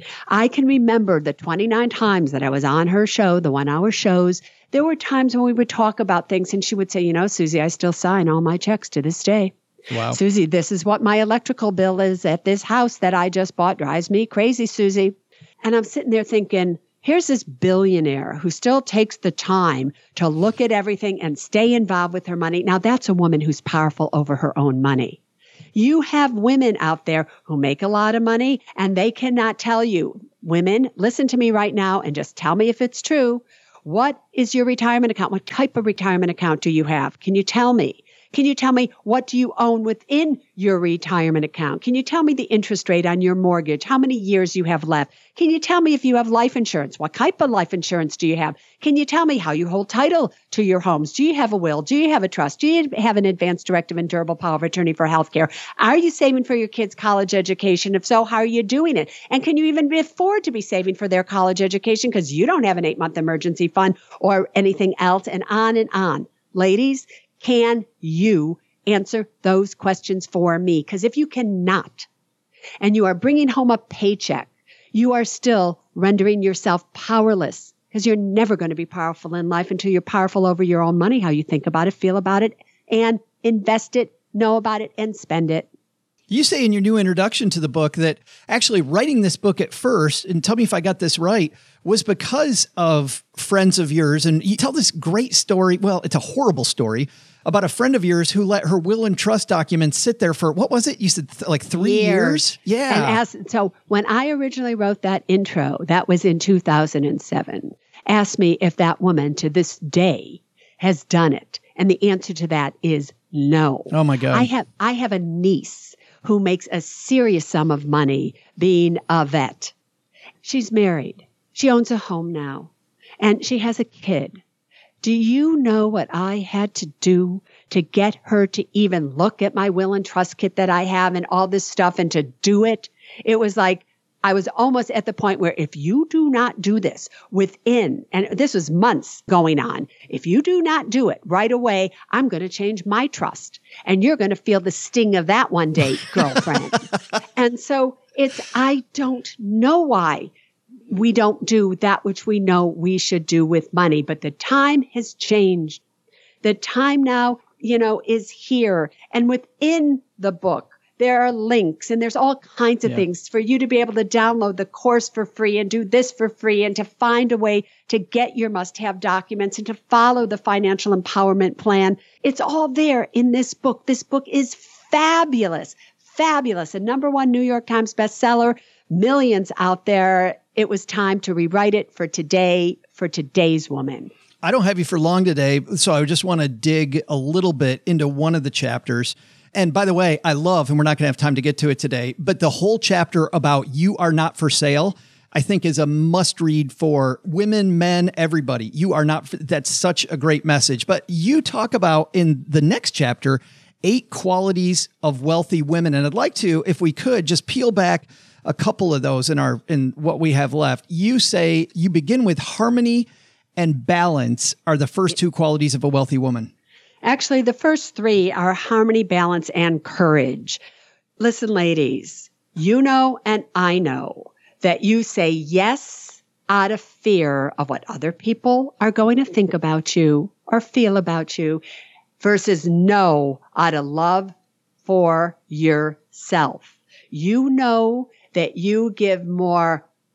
I can remember the twenty-nine times that I was on her show, the one-hour shows. There were times when we would talk about things and she would say, you know, Susie, I still sign all my checks to this day. Wow. Susie, this is what my electrical bill is at this house that I just bought. Drives me crazy, Susie. And I'm sitting there thinking, here's this billionaire who still takes the time to look at everything and stay involved with her money. Now, that's a woman who's powerful over her own money. You have women out there who make a lot of money and they cannot tell you. Women, listen to me right now and just tell me if it's true. What is your retirement account? What type of retirement account do you have? Can you tell me? Can you tell me what do you own within your retirement account? Can you tell me the interest rate on your mortgage? How many years you have left? Can you tell me if you have life insurance? What type of life insurance do you have? Can you tell me how you hold title to your homes? Do you have a will? Do you have a trust? Do you have an advanced directive and durable power of attorney for healthcare? Are you saving for your kids' college education? If so, how are you doing it? And can you even afford to be saving for their college education because you don't have an eight-month emergency fund or anything else, and on and on. Ladies, can you answer those questions for me? Because if you cannot, and you are bringing home a paycheck, you are still rendering yourself powerless because you're never going to be powerful in life until you're powerful over your own money, how you think about it, feel about it, and invest it, know about it, and spend it. You say in your new introduction to the book that actually writing this book at first, and tell me if I got this right, was because of friends of yours. And you tell this great story. Well, it's a horrible story about a friend of yours who let her will and trust documents sit there for, what was it? You said th- like three years? years? Yeah. And asked, so when I originally wrote that intro, that was in two thousand seven, asked me if that woman to this day has done it. And the answer to that is no. Oh my God. I have, I have a niece who makes a serious sum of money being a vet. She's married. She owns a home now, and she has a kid. Do you know what I had to do to get her to even look at my will and trust kit that I have and all this stuff and to do it? It was like, I was almost at the point where if you do not do this within, and this was months going on, if you do not do it right away, I'm going to change my trust. And you're going to feel the sting of that one day, girlfriend. And so it's, I don't know why we don't do that which we know we should do with money, but the time has changed. The time now, you know, is here. And within the book, there are links and there's all kinds of yeah. things for you to be able to download the course for free and do this for free and to find a way to get your must-have documents and to follow the financial empowerment plan. It's all there in this book. This book is fabulous, fabulous. A number one New York Times bestseller, millions out there. It was time to rewrite it for today, for today's woman. I don't have you for long today, so I just want to dig a little bit into one of the chapters. And by the way, I love, and we're not going to have time to get to it today, but the whole chapter about You Are Not for Sale, I think is a must read for women, men, everybody. You are not, for, that's such a great message. But you talk about in the next chapter, eight qualities of wealthy women. And I'd like to, if we could, just peel back a couple of those in our, in what we have left. You say you begin with harmony and balance are the first two qualities of a wealthy woman. Actually, the first three are harmony, balance, and courage. Listen, ladies, you know and I know that you say yes out of fear of what other people are going to think about you or feel about you versus no out of love for yourself. You know that you give more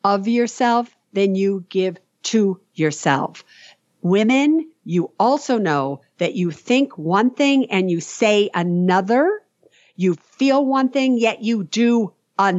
of yourself than you give to yourself. Women, you also know that you think one thing and you say another. You feel one thing, yet you do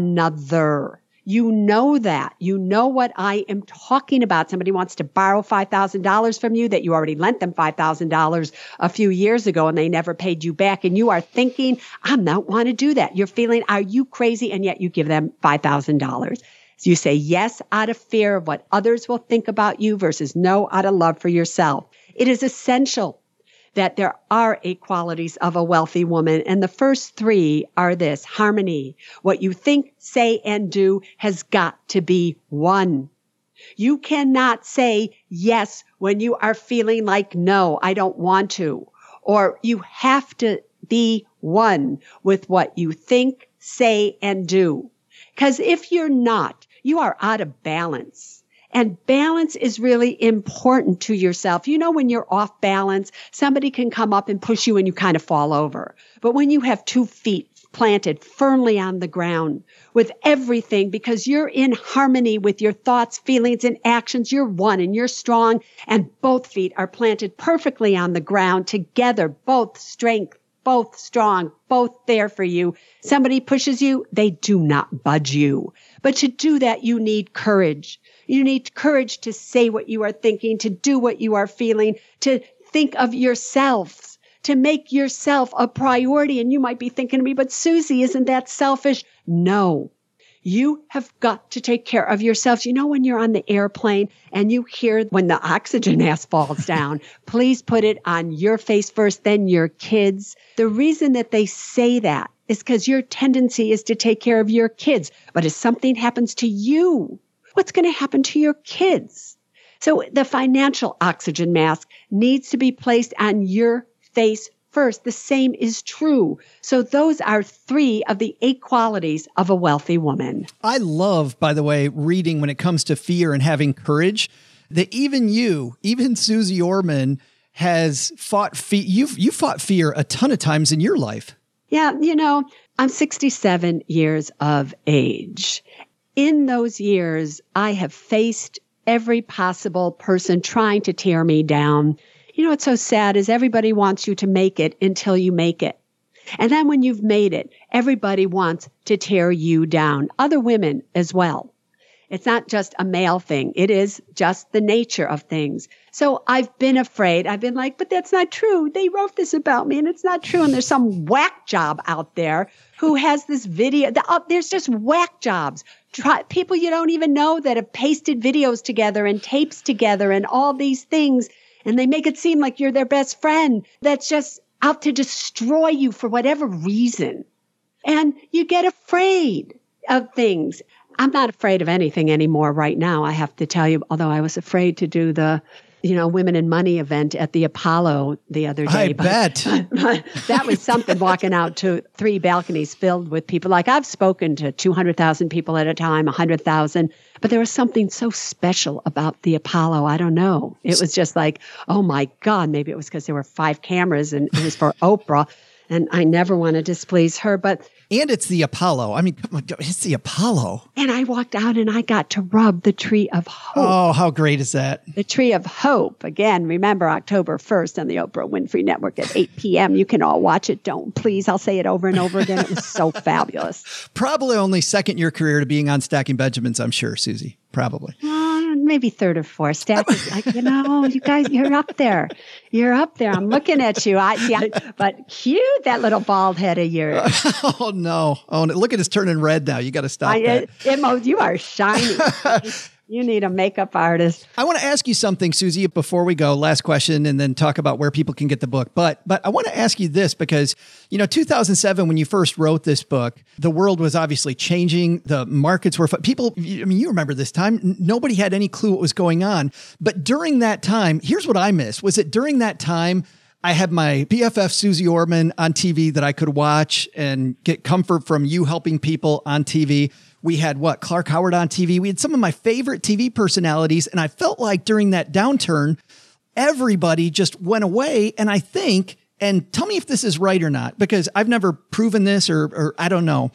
another. You know that. You know what I am talking about. Somebody wants to borrow five thousand dollars from you that you already lent them five thousand dollars a few years ago and they never paid you back. And you are thinking, I don't want to do that. You're feeling, are you crazy? And yet you give them five thousand dollars. So you say yes out of fear of what others will think about you versus no out of love for yourself. It is essential that there are eight qualities of a wealthy woman. And the first three are this: harmony. What you think, say, and do has got to be one. You cannot say yes when you are feeling like, no, I don't want to. Or you have to be one with what you think, say, and do. Because if you're not, you are out of balance. And balance is really important to yourself. You know, when you're off balance, somebody can come up and push you and you kind of fall over. But when you have two feet planted firmly on the ground with everything, because you're in harmony with your thoughts, feelings, and actions, you're one and you're strong, and both feet are planted perfectly on the ground together, both strength, both strong, both there for you. Somebody pushes you, they do not budge you. But to do that, you need courage. You need courage to say what you are thinking, to do what you are feeling, to think of yourselves, to make yourself a priority. And you might be thinking to me, but Susie, isn't that selfish? No. You have got to take care of yourselves. You know, when you're on the airplane and you hear when the oxygen mask falls down, please put it on your face first, then your kids. The reason that they say that is because your tendency is to take care of your kids. But if something happens to you, what's going to happen to your kids? So the financial oxygen mask needs to be placed on your face first. The same is true. So those are three of the eight qualities of a wealthy woman. I love, by the way, reading when it comes to fear and having courage, that even you, even Susie Orman, has fought fear. You've you fought fear a ton of times in your life. Yeah, you know, I'm sixty-seven years of age. In those years, I have faced every possible person trying to tear me down. You know, what's so sad is everybody wants you to make it until you make it. And then when you've made it, everybody wants to tear you down. Other women as well. It's not just a male thing. It is just the nature of things. So I've been afraid. I've been like, but that's not true. They wrote this about me and it's not true. And there's some whack job out there who has this video. Oh, there's just whack jobs. Try, people you don't even know that have pasted videos together and tapes together and all these things. And they make it seem like you're their best friend. That's just out to destroy you for whatever reason. And you get afraid of things. I'm not afraid of anything anymore right now, I have to tell you, although I was afraid to do the, you know, Women in Money event at the Apollo the other day. I but, bet. But, but that was something, walking out to three balconies filled with people. Like, I've spoken to two hundred thousand people at a time, one hundred thousand, but there was something so special about the Apollo. I don't know. It was just like, oh my God, maybe it was because there were five cameras and it was for Oprah. And I never want to displease her, but... And it's the Apollo. I mean, come on, it's the Apollo. And I walked out and I got to rub the tree of hope. Oh, how great is that? The tree of hope. Again, remember October first on the Oprah Winfrey Network at eight p.m. You can all watch it. Don't, please. I'll say it over and over again. It was so fabulous. Probably only second your career to being on Stacking Benjamins, I'm sure, Susie. Probably. Uh, maybe third or fourth. Stack is like, you know, you guys, you're up there. You're up there. I'm looking at you. I see, I, but cute, that little bald head of yours. Oh, no. Oh, look at it's turning red now. You got to stop I, that. Emma, you are shiny. You need a makeup artist. I want to ask you something, Susie, before we go. Last question, and then talk about where people can get the book. But but I want to ask you this because, you know, two thousand seven, when you first wrote this book, the world was obviously changing. The markets were, people, I mean, you remember this time, nobody had any clue what was going on. But during that time, here's what I missed, was that during that time, I had my B F F Susie Orman on T V that I could watch and get comfort from you helping people on T V. We had what? Clark Howard on T V. We had some of my favorite T V personalities. And I felt like during that downturn, everybody just went away. And I think, and tell me if this is right or not, because I've never proven this or, or I don't know,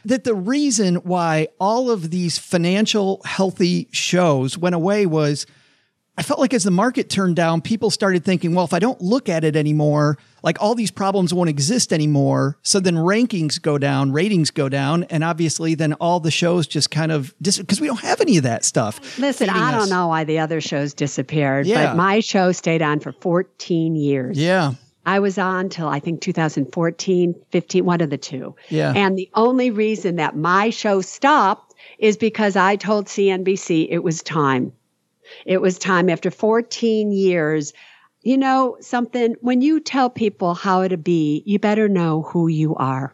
that the reason why all of these financial healthy shows went away was I felt like as the market turned down, people started thinking, well, if I don't look at it anymore, like all these problems won't exist anymore. So then rankings go down, ratings go down. And obviously then all the shows just kind of dis because we don't have any of that stuff. Listen, I don't us. know why the other shows disappeared, Yeah. but my show stayed on for fourteen years. Yeah. I was on till I think two thousand fourteen, fifteen, one of the two. Yeah. And the only reason that my show stopped is because I told C N B C it was time. It was time after fourteen years. You know something, when you tell people how to be, you better know who you are.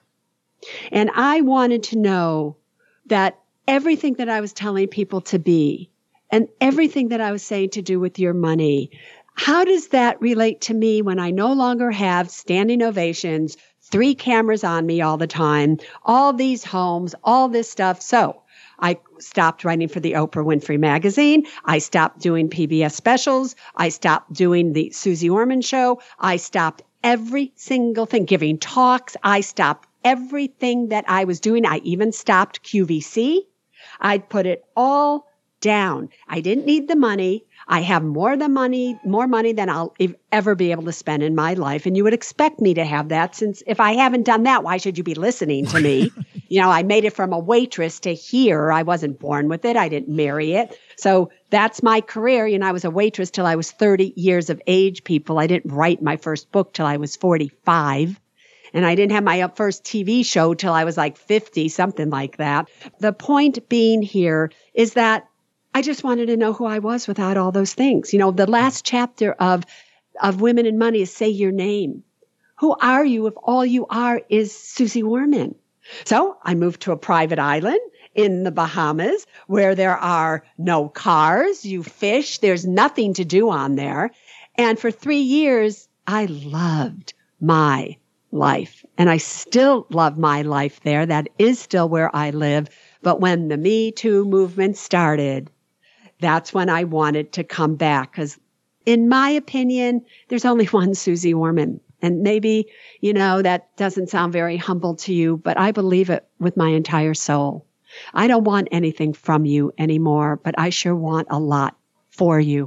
And I wanted to know that everything that I was telling people to be and everything that I was saying to do with your money, how does that relate to me when I no longer have standing ovations, three cameras on me all the time, all these homes, all this stuff? So I stopped writing for the Oprah Winfrey magazine. I stopped doing P B S specials. I stopped doing the Susie Orman show. I stopped every single thing, giving talks. I stopped everything that I was doing. I even stopped Q V C. I'd put it all down. I didn't need the money. I have more than money, more money than I'll ever be able to spend in my life. And you would expect me to have that, since if I haven't done that, why should you be listening to me? You know, I made it from a waitress to here. I wasn't born with it. I didn't marry it. So that's my career. You know, I was a waitress till I was thirty years of age, people. I didn't write my first book till I was forty-five. And I didn't have my first T V show till I was like fifty, something like that. The point being here is that I just wanted to know who I was without all those things. You know, the last chapter of, of Women in Money is say your name. Who are you if all you are is Susie Orman? So I moved to a private island in the Bahamas where there are no cars, you fish, there's nothing to do on there. And for three years, I loved my life. And I still love my life there. That is still where I live. But when the Me Too movement started, that's when I wanted to come back. Because in my opinion, there's only one Susie Orman. And maybe, you know, that doesn't sound very humble to you, but I believe it with my entire soul. I don't want anything from you anymore, but I sure want a lot for you.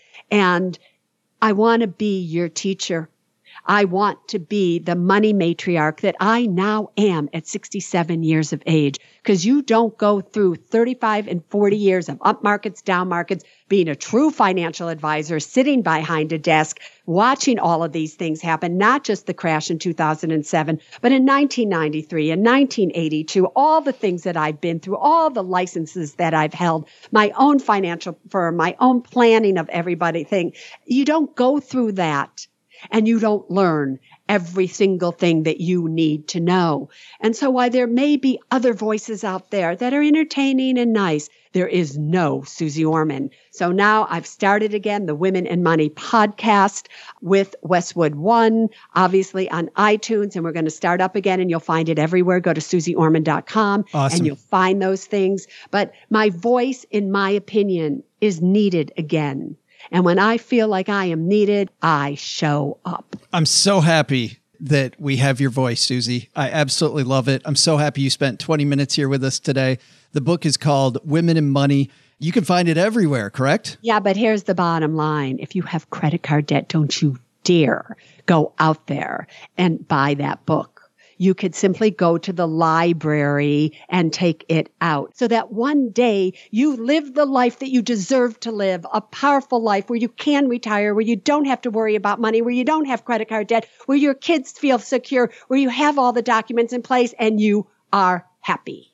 And I want to be your teacher. I want to be the money matriarch that I now am at sixty-seven years of age, because you don't go through thirty-five and forty years of up markets, down markets, being a true financial advisor, sitting behind a desk, watching all of these things happen, not just the crash in two thousand seven, but in nineteen ninety-three and nineteen eighty-two, all the things that I've been through, all the licenses that I've held, my own financial firm, my own planning of everybody thing. You don't go through that and you don't learn every single thing that you need to know. And so while there may be other voices out there that are entertaining and nice, there is no Susie Orman. So now I've started again the Women in Money podcast with Westwood One, obviously on iTunes, and we're going to start up again, and you'll find it everywhere. Go to susie orman dot com Awesome. And you'll find those things. But my voice, in my opinion, is needed again. And when I feel like I am needed, I show up. I'm so happy that we have your voice, Susie. I absolutely love it. I'm so happy you spent twenty minutes here with us today. The book is called Women in Money. You can find it everywhere, correct? Yeah, but here's the bottom line. If you have credit card debt, don't you dare go out there and buy that book. You could simply go to the library and take it out so that one day you live the life that you deserve to live, a powerful life where you can retire, where you don't have to worry about money, where you don't have credit card debt, where your kids feel secure, where you have all the documents in place and you are happy.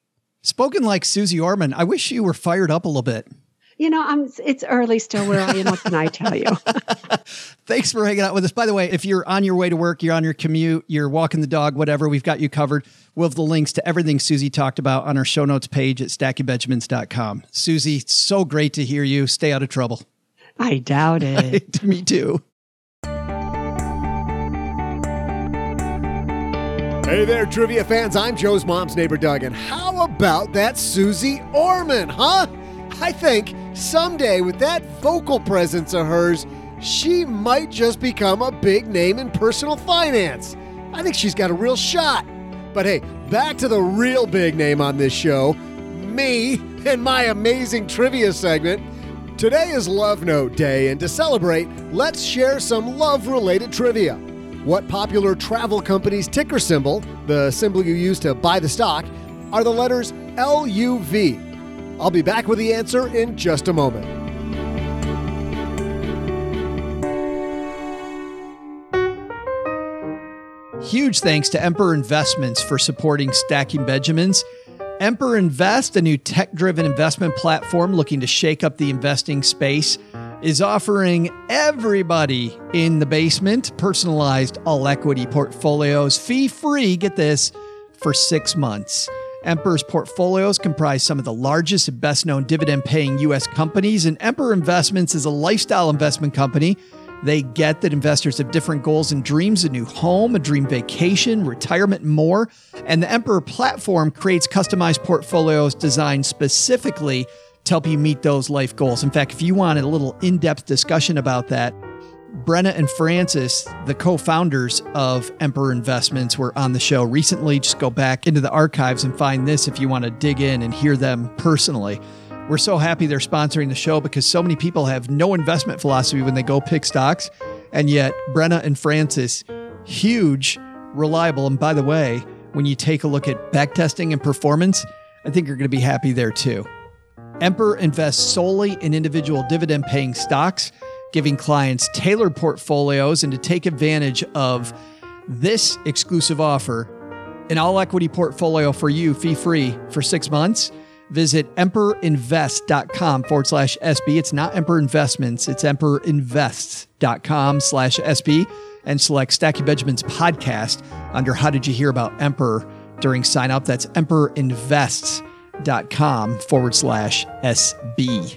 Spoken like Susie Orman. I wish you were fired up a little bit. You know, I'm, it's early still where I am. What can I tell you? Thanks for hanging out with us. By the way, if you're on your way to work, you're on your commute, you're walking the dog, whatever, we've got you covered. We'll have the links to everything Susie talked about on our show notes page at stacking benjamins dot com. Susie, it's so great to hear you. Stay out of trouble. I doubt it. Me too. Hey there, trivia fans. I'm Joe's mom's neighbor, Doug. And how about that Susie Orman, huh? I think someday with that vocal presence of hers, she might just become a big name in personal finance. I think she's got a real shot. But hey, back to the real big name on this show, me and my amazing trivia segment. Today is Love Note Day, and to celebrate, let's share some love-related trivia. What popular travel company's ticker symbol, the symbol you use to buy the stock, are the letters L U V? I'll be back with the answer in just a moment. Huge thanks to Emperor Investments for supporting Stacking Benjamins. Emperor Invest, a new tech-driven investment platform looking to shake up the investing space, is offering everybody in the basement personalized all-equity portfolios fee-free, get this, for six months. Emperor's portfolios comprise some of the largest and best-known dividend-paying U S companies, and Emperor Investments is a lifestyle investment company. They get that investors have different goals and dreams, a new home, a dream vacation, retirement, and more. And the Emperor platform creates customized portfolios designed specifically to help you meet those life goals. In fact, if you wanted a little in-depth discussion about that, Brenna and Francis, the co-founders of Emperor Investments, were on the show recently. Just go back into the archives and find this if you want to dig in and hear them personally. We're so happy they're sponsoring the show because so many people have no investment philosophy when they go pick stocks. And yet Brenna and Francis, huge, reliable. And by the way, when you take a look at backtesting and performance, I think you're going to be happy there too. Emperor invests solely in individual dividend paying stocks, giving clients tailored portfolios. And to take advantage of this exclusive offer, an all equity portfolio for you fee free for six months. Visit emperorinvest.com forward slash SB. It's not Emperor Investments. It's emperorinvest.com slash SB and select Stacking Benjamins podcast under How Did You Hear About Emperor during sign up. That's emperorinvest.com forward slash SB.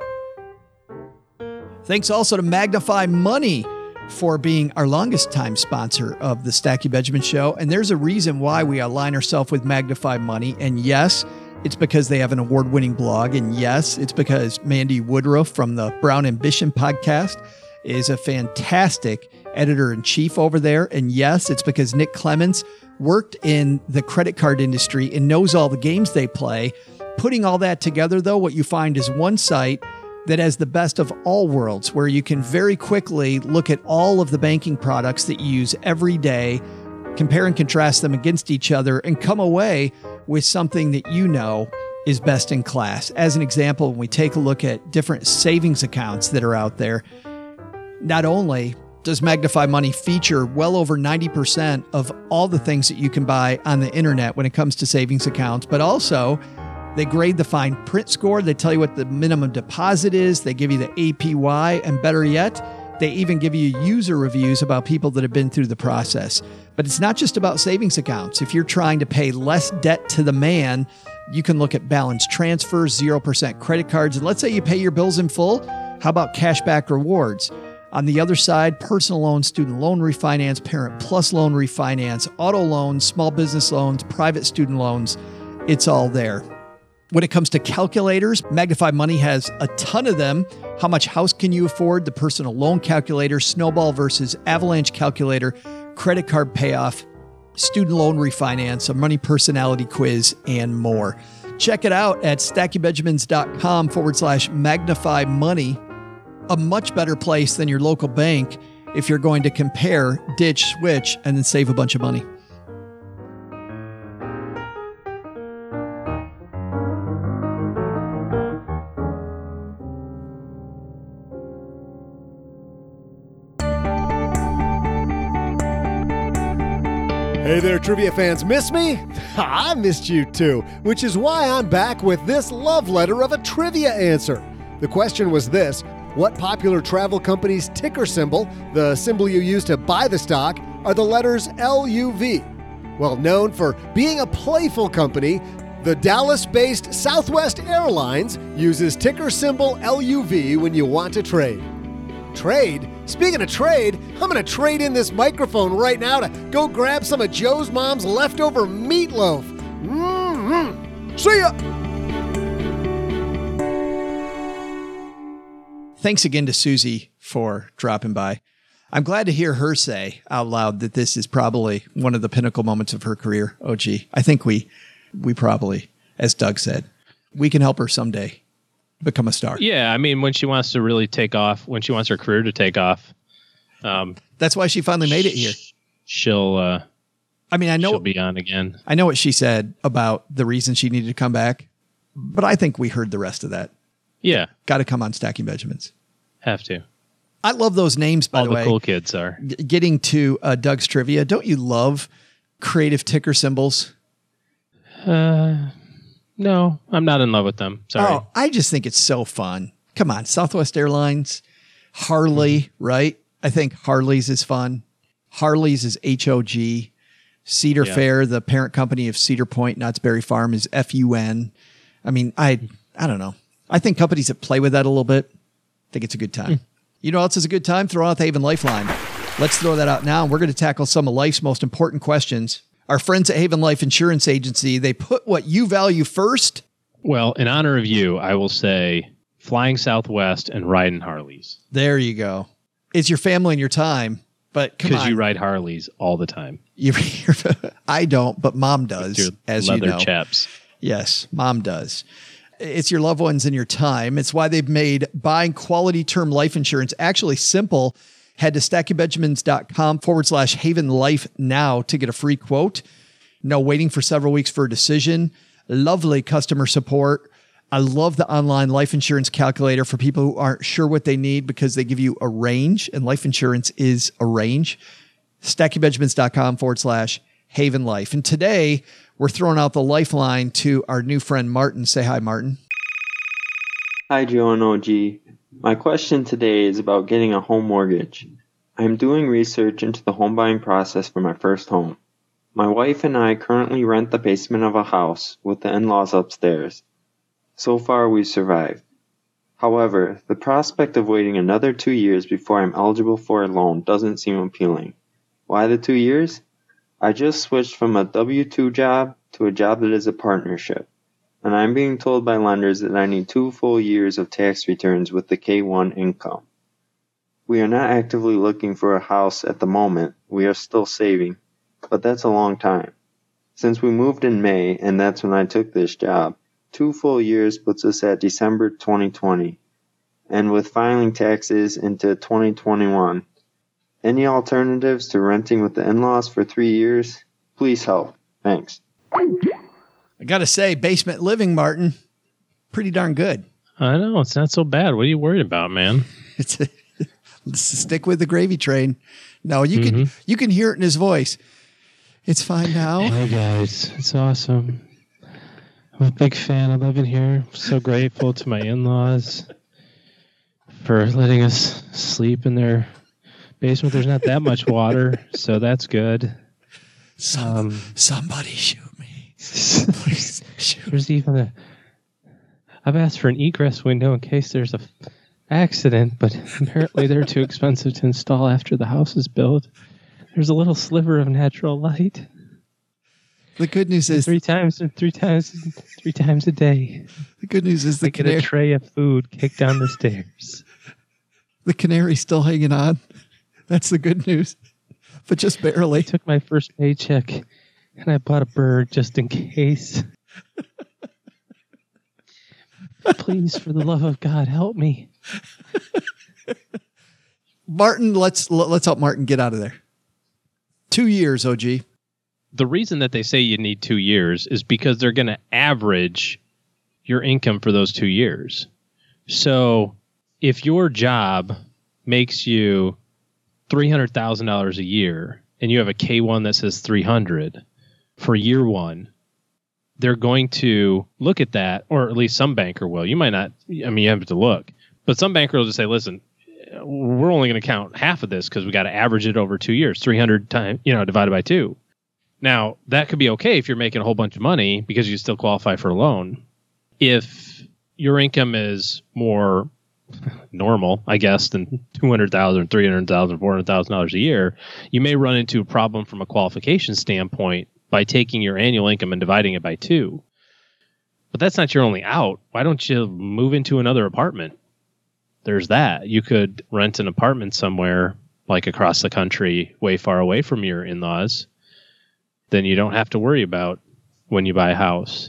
Thanks also to Magnify Money for being our longest time sponsor of the Stacking Benjamin Show. And there's a reason why we align ourselves with Magnify Money. And yes, it's because they have an award-winning blog. And yes, it's because Mandy Woodruff from the Brown Ambition podcast is a fantastic editor-in-chief over there. And yes, it's because Nick Clements worked in the credit card industry and knows all the games they play. Putting all that together, though, what you find is one site that has the best of all worlds, where you can very quickly look at all of the banking products that you use every day, compare and contrast them against each other, and come away with something that you know is best in class. As an example, when we take a look at different savings accounts that are out there, not only does Magnify Money feature well over ninety percent of all the things that you can buy on the internet when it comes to savings accounts, but also they grade the fine print score. They tell you what the minimum deposit is. They give you the A P Y, and better yet, they even give you user reviews about people that have been through the process. But it's not just about savings accounts. If you're trying to pay less debt to the man, you can look at balance transfers, zero percent credit cards. And let's say you pay your bills in full. How about cashback rewards? On the other side, personal loans, student loan refinance, parent plus loan refinance, auto loans, small business loans, private student loans. It's all there. When it comes to calculators, Magnify Money has a ton of them. How much house can you afford? The personal loan calculator, snowball versus avalanche calculator, credit card payoff, student loan refinance, a money personality quiz, and more. Check it out at stackingbenjamins.com forward slash magnify money. A much better place than your local bank if you're going to compare, ditch, switch, and then save a bunch of money. Hey there, trivia fans. Miss me? I missed you too, which is why I'm back with this love letter of a trivia answer. The question was this: what popular travel company's ticker symbol, the symbol you use to buy the stock, are the letters L U V? Well, known for being a playful company, the Dallas-based Southwest Airlines uses ticker symbol L U V when you want to trade. Trade? Speaking of trade, I'm going to trade in this microphone right now to go grab some of Joe's mom's leftover meatloaf. Mm-hmm. See ya! Thanks again to Susie for dropping by. I'm glad to hear her say out loud that this is probably one of the pinnacle moments of her career, O G. I think we we probably, as Doug said, we can help her someday become a star. Yeah, I mean, when she wants to really take off, when she wants her career to take off, um, that's why she finally made it here. She'll, uh, I mean, I know she'll be on again. I know what she said about the reason she needed to come back, but I think we heard the rest of that. Yeah, got to come on Stacking Benjamins. Have to. I love those names, by All the, the way. cool kids are. G- getting to uh, Doug's trivia, don't you love creative ticker symbols? Uh, no, I'm not in love with them. Sorry. Oh, I just think it's so fun. Come on, Southwest Airlines, Harley, mm-hmm. right? I think Harley's is fun. Harley's is H O G. Cedar yeah. Fair, the parent company of Cedar Point, Knott's Berry Farm, is F U N. I mean, I I don't know. I think companies that play with that a little bit, think it's a good time. Mm. You know what else is a good time? Throw out the Haven Lifeline. Let's throw that out now. We're going to tackle some of life's most important questions. Our friends at Haven Life Insurance Agency, they put what you value first. Well, in honor of you, I will say flying Southwest and riding Harleys. There you go. It's your family and your time, but come on. Because you ride Harleys all the time. You, I don't, but mom does, as you know. Leather chaps. Yes, mom does. It's your loved ones and your time. It's why they've made buying quality term life insurance actually simple. Head to stackingbenjamins.com forward slash Haven Life now to get a free quote. No waiting for several weeks for a decision. Lovely customer support. I love the online life insurance calculator for people who aren't sure what they need because they give you a range, and life insurance is a range. stackingbenjamins.com forward slash Haven Life. And today, we're throwing out the lifeline to our new friend, Martin. Say hi, Martin. Hi, Joe and O G. My question today is about getting a home mortgage. I'm doing research into the home buying process for my first home. My wife and I currently rent the basement of a house with the in-laws upstairs. So far, we've survived. However, the prospect of waiting another two years before I'm eligible for a loan doesn't seem appealing. Why the two years? I just switched from a W two job to a job that is a partnership, and I'm being told by lenders that I need two full years of tax returns with the K one income. We are not actively looking for a house at the moment. We are still saving, but that's a long time. Since we moved in May, and that's when I took this job, two full years puts us at December twenty twenty, and with filing taxes into twenty twenty-one, any alternatives to renting with the in-laws for three years? Please help. Thanks. I got to say, basement living, Martin, pretty darn good. I know. It's not so bad. What are you worried about, man? It's a, let's stick with the gravy train. No, you mm-hmm. can you can hear it in his voice. It's fine now. Hey, guys. It's awesome. I'm a big fan of living here. I'm so grateful to my in-laws for letting us sleep in their basement. There's not that much water, so that's good. Some, um, somebody shoot me. Please shoot. There's even a... I've asked for an egress window in case there's a f- accident, but apparently they're too expensive to install after the house is built. There's a little sliver of natural light. The good news is... Three times, three times, three times a day. The good news is the I get canary- a tray of food kicked down the stairs. The canary's still hanging on. That's the good news, but just barely. I took my first paycheck and I bought a bird just in case. Please, for the love of God, help me. Martin, let's let's help Martin get out of there. Two years, O G. The reason that they say you need two years is because they're going to average your income for those two years. So if your job makes you three hundred thousand dollars a year and you have a K one that says three hundred for year one, they're going to look at that, or at least some banker will. You might not, I mean, you have to look, but some banker will just say, listen, we're only going to count half of this because we got to average it over two years, three hundred times, you know, divided by two. Now, that could be okay if you're making a whole bunch of money because you still qualify for a loan. If your income is more normal, I guess, than two hundred thousand dollars, three hundred thousand dollars, four hundred thousand dollars a year, you may run into a problem from a qualification standpoint by taking your annual income and dividing it by two. But that's not your only out. Why don't you move into another apartment? There's that. You could rent an apartment somewhere like across the country, way far away from your in-laws, then you don't have to worry about when you buy a house,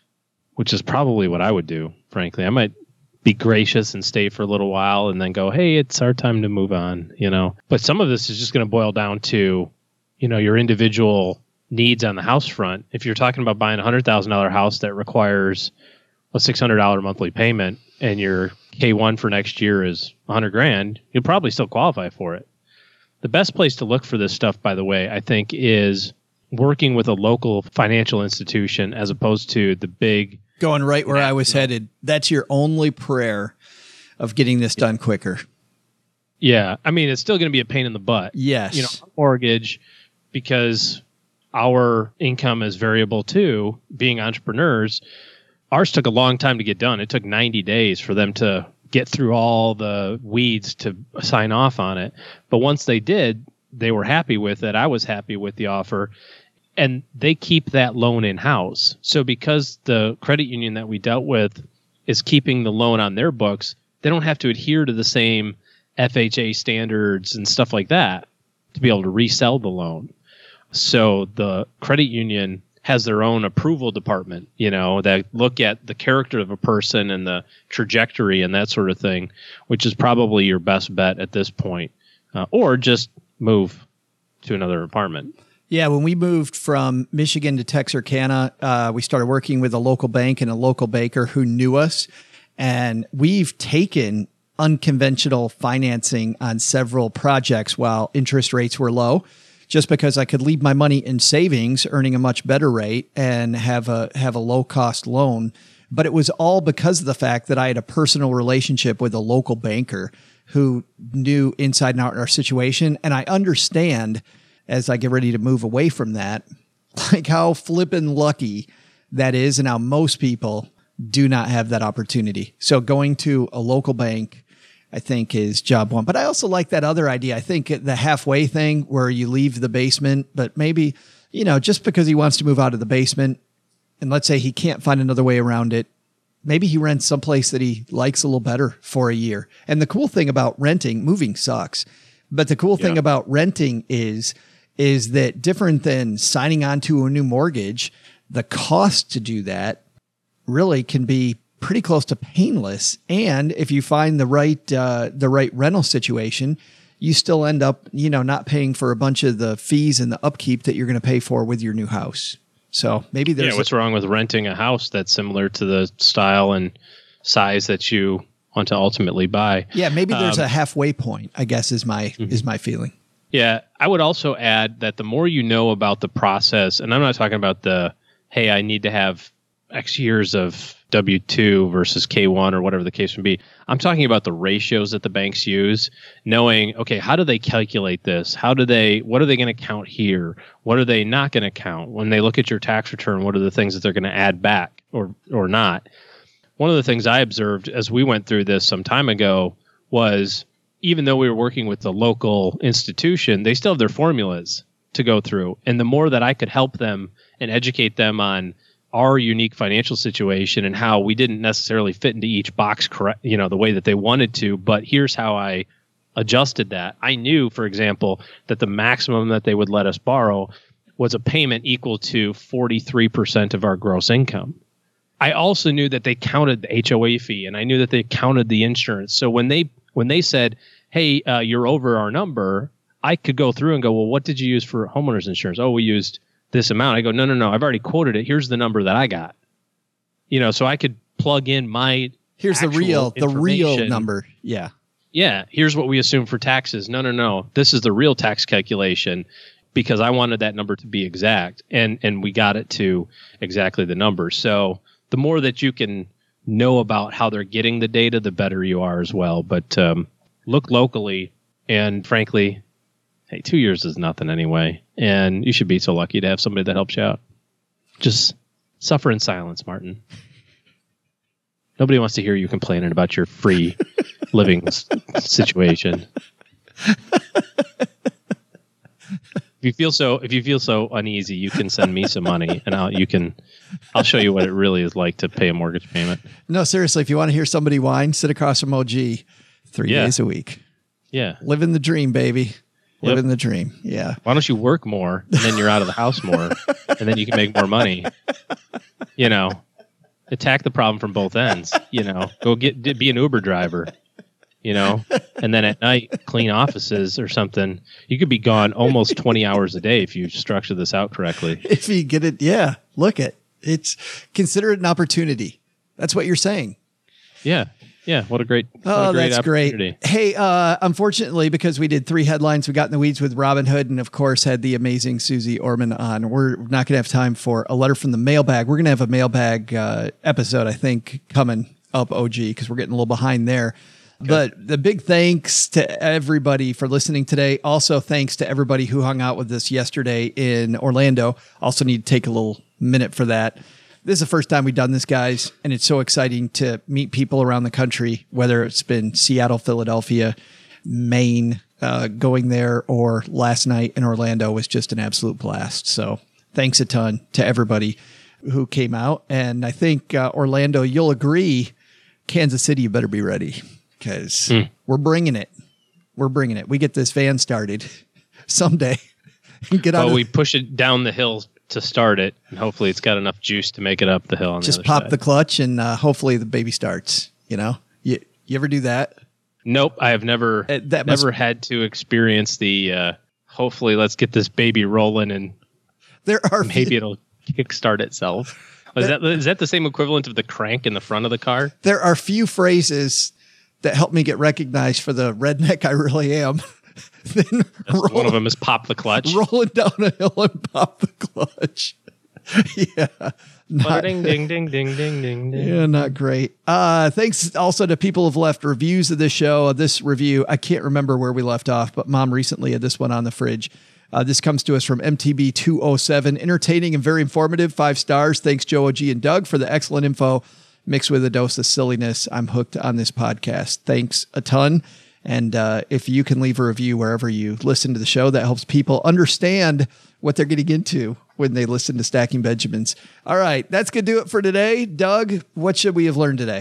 which is probably what I would do, frankly. I might be gracious and stay for a little while and then go, hey, it's our time to move on, you know. But some of this is just going to boil down to, you know, your individual needs on the house front. If you're talking about buying a one hundred thousand dollars house that requires a six hundred dollars monthly payment and your K one for next year is one hundred grand, you'll probably still qualify for it. The best place to look for this stuff, by the way, I think is working with a local financial institution as opposed to the big... Going right where I was headed. That's your only prayer of getting this done quicker. Yeah. I mean, it's still going to be a pain in the butt. Yes. You know, mortgage, because our income is variable too, being entrepreneurs. Ours took a long time to get done. It took ninety days for them to get through all the weeds to sign off on it. But once they did, they were happy with it. I was happy with the offer. And they keep that loan in-house. So because the credit union that we dealt with is keeping the loan on their books, they don't have to adhere to the same F H A standards and stuff like that to be able to resell the loan. So the credit union has their own approval department, you know, that look at the character of a person and the trajectory and that sort of thing, which is probably your best bet at this point. Uh, or just move to another apartment. Yeah, when we moved from Michigan to Texarkana, uh, we started working with a local bank and a local banker who knew us. And we've taken unconventional financing on several projects while interest rates were low, just because I could leave my money in savings, earning a much better rate and have a have a low cost loan. But it was all because of the fact that I had a personal relationship with a local banker who knew inside and out our situation. And I understand, as I get ready to move away from that, like how flippin' lucky that is and how most people do not have that opportunity. So going to a local bank, I think, is job one. But I also like that other idea. I think the halfway thing where you leave the basement, but maybe, you know, just because he wants to move out of the basement and let's say he can't find another way around it, maybe he rents someplace that he likes a little better for a year. And the cool thing about renting, moving sucks, but the cool thing Yeah. about renting is is that different than signing on to a new mortgage, the cost to do that really can be pretty close to painless. And if you find the right uh, the right rental situation, you still end up, you know, not paying for a bunch of the fees and the upkeep that you're going to pay for with your new house. So maybe there's Yeah, what's wrong with renting a house that's similar to the style and size that you want to ultimately buy? Yeah, maybe there's Um, a halfway point, I guess is my mm-hmm. is my feeling. Yeah, I would also add that the more you know about the process, and I'm not talking about the, hey, I need to have X years of W two versus K one or whatever the case would be. I'm talking about the ratios that the banks use, knowing, okay, how do they calculate this? How do they, what are they going to count here? What are they not going to count? When they look at your tax return, what are the things that they're going to add back or or not? One of the things I observed as we went through this some time ago was, even though we were working with the local institution, they still have their formulas to go through. And the more that I could help them and educate them on our unique financial situation and how we didn't necessarily fit into each box correct, you know, the way that they wanted to, but here's how I adjusted that. I knew, for example, that the maximum that they would let us borrow was a payment equal to forty-three percent of our gross income. I also knew that they counted the H O A fee, and I knew that they counted the insurance. So when they when they said, hey, uh, you're over our number, I could go through and go, well, what did you use for homeowners insurance? Oh, we used this amount. I go, no, no, no, I've already quoted it. Here's the number that I got. You know, so I could plug in my Here's the real, the real number. Yeah. Yeah. Here's what we assume for taxes. No, no, no. This is the real tax calculation because I wanted that number to be exact. And, and we got it to exactly the number. So the more that you can know about how they're getting the data, the better you are as well. But um, look locally, and frankly, hey, two years is nothing anyway. And you should be so lucky to have somebody that helps you out. Just suffer in silence, Martin. Nobody wants to hear you complaining about your free living s- situation. If you feel so, if you feel so uneasy, you can send me some money, and I'll you can, I'll show you what it really is like to pay a mortgage payment. No, seriously, if you want to hear somebody whine, sit across from O G three Yeah. days a week. Yeah. Living the dream, baby. Yep. Living the dream. Yeah. Why don't you work more and then you're out of the house more and then you can make more money? You know, attack the problem from both ends. You know, go get be an Uber driver, you know, and then at night clean offices or something. You could be gone almost twenty hours a day if you structure this out correctly. If you get it. Yeah. Look at it's consider it an opportunity. That's what you're saying. Yeah. Yeah, what a great what Oh, a great that's great. Hey, uh, unfortunately, because we did three headlines, we got in the weeds with Robin Hood and, of course, had the amazing Susie Orman on. We're not going to have time for a letter from the mailbag. We're going to have a mailbag uh, episode, I think, coming up, O G, because we're getting a little behind there. Okay. But the big thanks to everybody for listening today. Also, thanks to everybody who hung out with us yesterday in Orlando. Also need to take a little minute for that. This is the first time we've done this, guys, and it's so exciting to meet people around the country, whether it's been Seattle, Philadelphia, Maine, uh, going there, or last night in Orlando was just an absolute blast. So thanks a ton to everybody who came out. And I think, uh, Orlando, you'll agree, Kansas City, you better be ready because hmm. we're bringing it. We're bringing it. We get this van started someday. Get well, on we push it down the hill to start it, and hopefully it's got enough juice to make it up the hill on just the other pop side. the clutch and uh, hopefully the baby starts. You know, you you ever do that? Nope, I have never uh, that never must... had to experience the. Uh, hopefully, let's get this baby rolling, and there are maybe few... it'll kickstart itself. Is that is that the same equivalent of the crank in the front of the car? There are few phrases that help me get recognized for the redneck I really am. Then roll, one of them is pop the clutch. Rolling down a hill and pop the clutch. Yeah. Not, ding, ding, ding, ding, ding, ding, ding. Yeah, not great. Uh, thanks also to people who've left reviews of this show. This review, I can't remember where we left off, but Mom recently had this one on the fridge. Uh, this comes to us from M T B two oh seven. Entertaining and very informative. Five stars. Thanks, Joe, O G, and Doug for the excellent info mixed with a dose of silliness. I'm hooked on this podcast. Thanks a ton. And uh, if you can leave a review wherever you listen to the show, that helps people understand what they're getting into when they listen to Stacking Benjamins. All right, that's going to do it for today. Doug, what should we have learned today?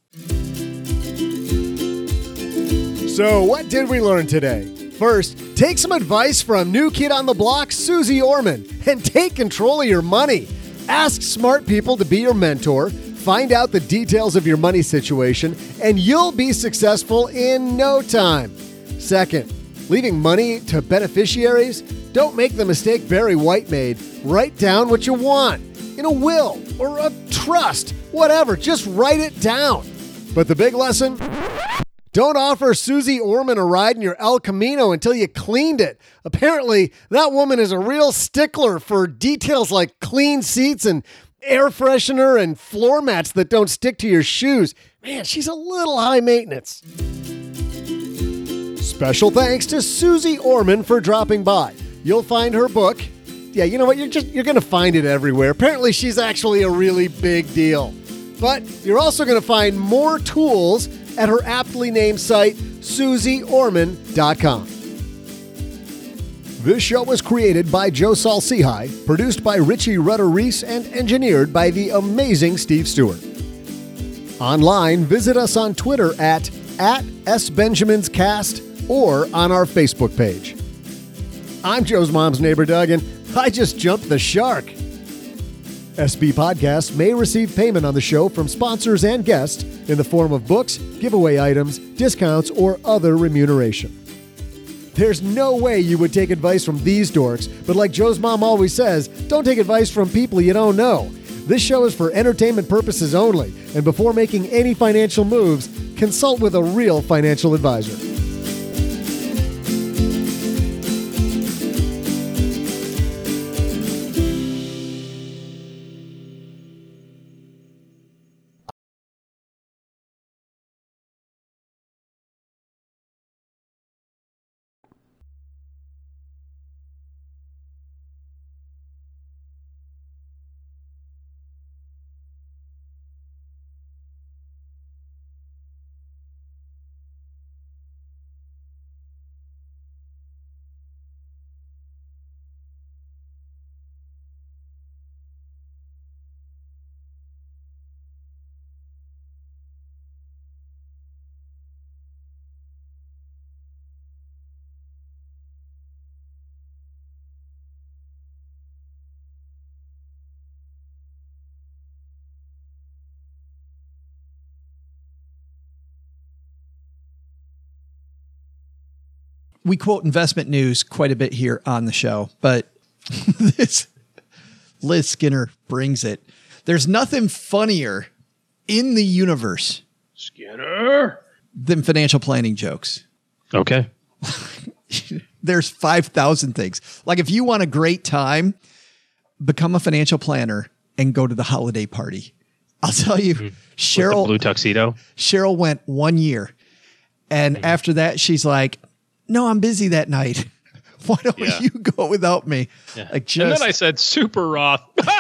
So what did we learn today? First, take some advice from new kid on the block, Susie Orman, and take control of your money. Ask smart people to be your mentor. Find out the details of your money situation, and you'll be successful in no time. Second, leaving money to beneficiaries? Don't make the mistake Barry White made. Write down what you want in a will or a trust, whatever. Just write it down. But the big lesson? Don't offer Susie Orman a ride in your El Camino until you cleaned it. Apparently, that woman is a real stickler for details like clean seats and air freshener and floor mats that don't stick to your shoes. Man, she's a little high maintenance. Special thanks to Susie Orman for dropping by. You'll find her book. Yeah, you know what? You're just you're going to find it everywhere. Apparently, she's actually a really big deal. But you're also going to find more tools at her aptly named site, susie orman dot com. This show was created by Joe Saul-Sehy, produced by Richie Rutter-Reese, and engineered by the amazing Steve Stewart. Online, visit us on Twitter at, at SBenjaminsCast or on our Facebook page. I'm Joe's mom's neighbor, Doug, and I just jumped the shark. S B Podcasts may receive payment on the show from sponsors and guests in the form of books, giveaway items, discounts, or other remuneration. There's no way you would take advice from these dorks, but like Joe's mom always says, don't take advice from people you don't know. This show is for entertainment purposes only, and before making any financial moves, consult with a real financial advisor. We quote investment news quite a bit here on the show, but this Liz Skinner brings it. There's nothing funnier in the universe, Skinner, than financial planning jokes. Okay. There's five thousand things. Like if you want a great time, become a financial planner and go to the holiday party. I'll tell you, mm-hmm. Cheryl, With the blue tuxedo. Cheryl went one year. And mm-hmm. after that, she's like, no, I'm busy that night. Why don't yeah. you go without me? Yeah. Like just, and then I said, super Roth.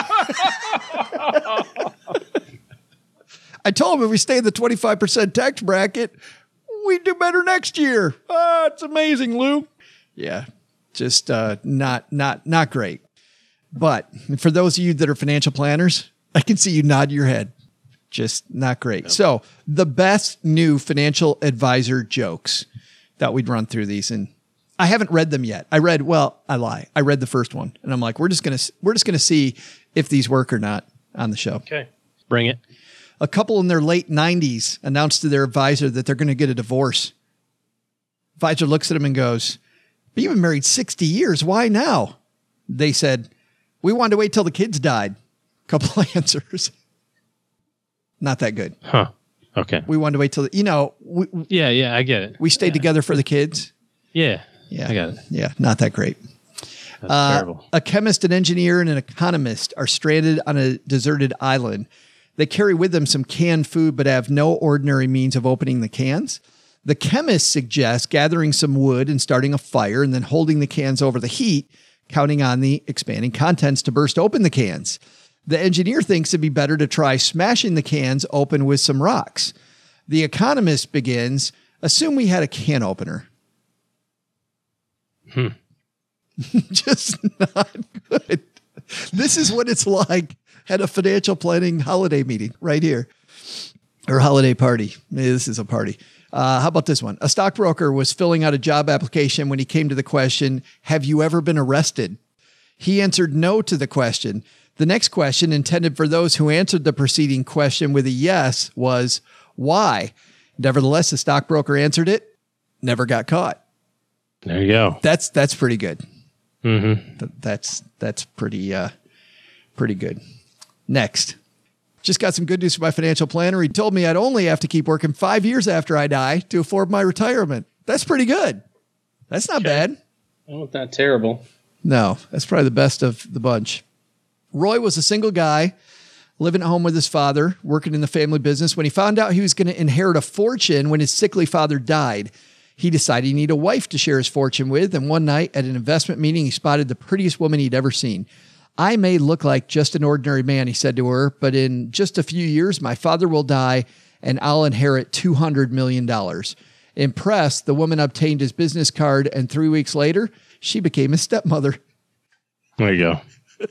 I told him if we stay in the twenty-five percent tax bracket, we do better next year. Oh, it's amazing, Lou. Yeah, just uh, not, not, not great. But for those of you that are financial planners, I can see you nod your head. Just not great. Yep. So the best new financial advisor jokes that we'd run through these, and I haven't read them yet. I read, well, I lie. I read the first one, and I'm like, we're just gonna we're just gonna see if these work or not on the show. Okay, bring it. A couple in their late nineties announced to their advisor that they're going to get a divorce. Advisor looks at him and goes, "But you've been married sixty years. Why now?" They said, "We wanted to wait till the kids died." Couple of answers. Not that good. Huh. Okay. We wanted to wait till, the, you know. We, yeah, yeah, I get it. We stayed yeah. together for the kids. Yeah. Yeah. I got it. Yeah. Not that great. That's uh, terrible. A chemist, an engineer, and an economist are stranded on a deserted island. They carry with them some canned food, but have no ordinary means of opening the cans. The chemist suggests gathering some wood and starting a fire and then holding the cans over the heat, counting on the expanding contents to burst open the cans. The engineer thinks it'd be better to try smashing the cans open with some rocks. The economist begins, assume we had a can opener. Hmm. Just not good. This is what it's like at a financial planning holiday meeting right here, or holiday party. Maybe this is a party. Uh, how about this one? A stockbroker was filling out a job application when he came to the question, have you ever been arrested? He answered no to the question. The next question, intended for those who answered the preceding question with a yes, was why? Nevertheless, the stockbroker answered it, never got caught. There you go. That's that's pretty good. Mm-hmm. Th- That's that's pretty uh, pretty good. Next. Just got some good news from my financial planner. He told me I'd only have to keep working five years after I die to afford my retirement. That's pretty good. That's not okay. bad. Not that terrible. No, that's probably the best of the bunch. Roy was a single guy living at home with his father, working in the family business. When he found out he was going to inherit a fortune when his sickly father died, he decided he needed a wife to share his fortune with. And one night at an investment meeting, he spotted the prettiest woman he'd ever seen. I may look like just an ordinary man, he said to her, but in just a few years, my father will die and I'll inherit two hundred million dollars. Impressed, the woman obtained his business card, and three weeks later, she became his stepmother. There you go.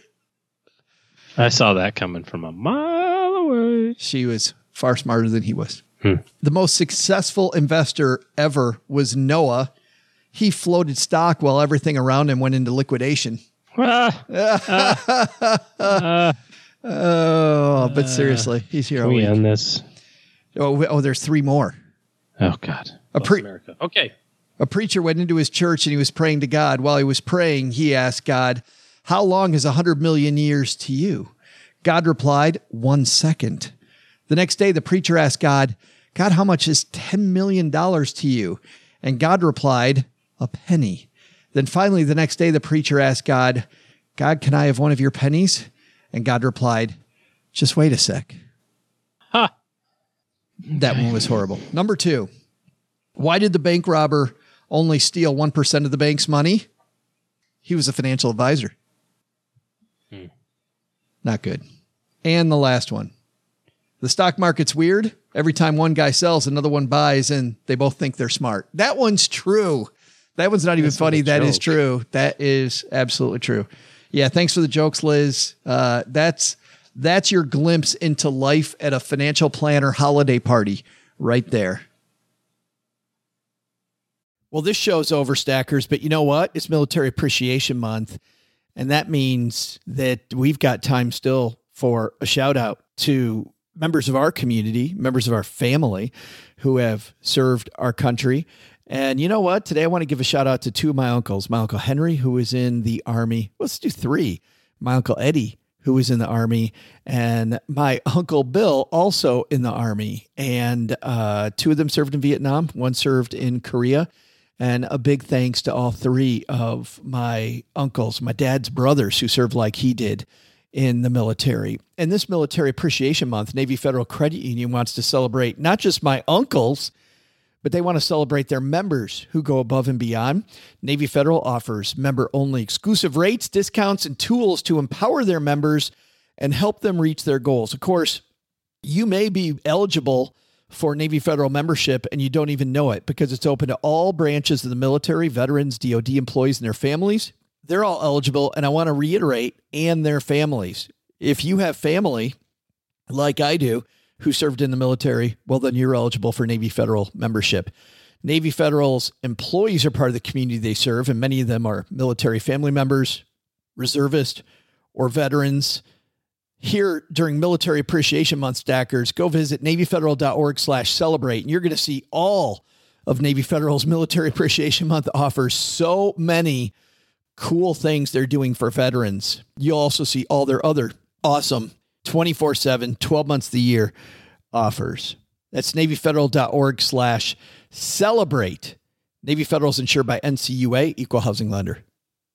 I saw that coming from a mile away. She was far smarter than he was. Hmm. The most successful investor ever was Noah. He floated stock while everything around him went into liquidation. Ah, uh, uh, oh, but seriously, he's here. Can we end this? Oh, oh, there's three more. Oh, God. A pre- America. Okay. A preacher went into his church and he was praying to God. While he was praying, he asked God, how long is a hundred million years to you? God replied, one second. The next day, the preacher asked God, God, how much is ten million dollars to you? And God replied, a penny. Then finally, the next day, the preacher asked God, God, can I have one of your pennies? And God replied, just wait a sec. Huh. That one was horrible. Number two, why did the bank robber only steal one percent of the bank's money? He was a financial advisor. Hmm. Not good. And the last one. The stock market's weird. Every time one guy sells, another one buys, and they both think they're smart. That one's true. That one's not even That's funny. That joke. is true. That is absolutely true. Yeah, thanks for the jokes, Liz. Uh, that's that's your glimpse into life at a financial planner holiday party right there. Well, this show's over, Stackers, but you know what? It's Military Appreciation Month, and that means that we've got time still for a shout out to members of our community, members of our family who have served our country And you know what? Today I want to give a shout out to two of my uncles. My Uncle Henry, who was in the Army. Let's do three. My Uncle Eddie, who was in the Army, and my Uncle Bill, also in the Army. And uh, two of them served in Vietnam. One served in Korea. And a big thanks to all three of my uncles, my dad's brothers, who served like he did in the military. And this Military Appreciation Month, Navy Federal Credit Union wants to celebrate not just my uncles, but they want to celebrate their members who go above and beyond. Navy Federal offers member-only exclusive rates, discounts, and tools to empower their members and help them reach their goals. Of course, you may be eligible for Navy Federal membership and you don't even know it because it's open to all branches of the military, veterans, D O D employees, and their families. They're all eligible, and I want to reiterate, and their families. If you have family, like I do, who served in the military, well, then you're eligible for Navy Federal membership. Navy Federal's employees are part of the community they serve, and many of them are military family members, reservists, or veterans. Here during Military Appreciation Month, Stackers, go visit NavyFederal.org slash celebrate, and you're going to see all of Navy Federal's Military Appreciation Month offers. So many cool things they're doing for veterans. You'll also see all their other awesome twenty-four seven, twelve months of the year offers. That's NavyFederal.org slash celebrate. Navy Federal is insured by N C U A, Equal Housing Lender.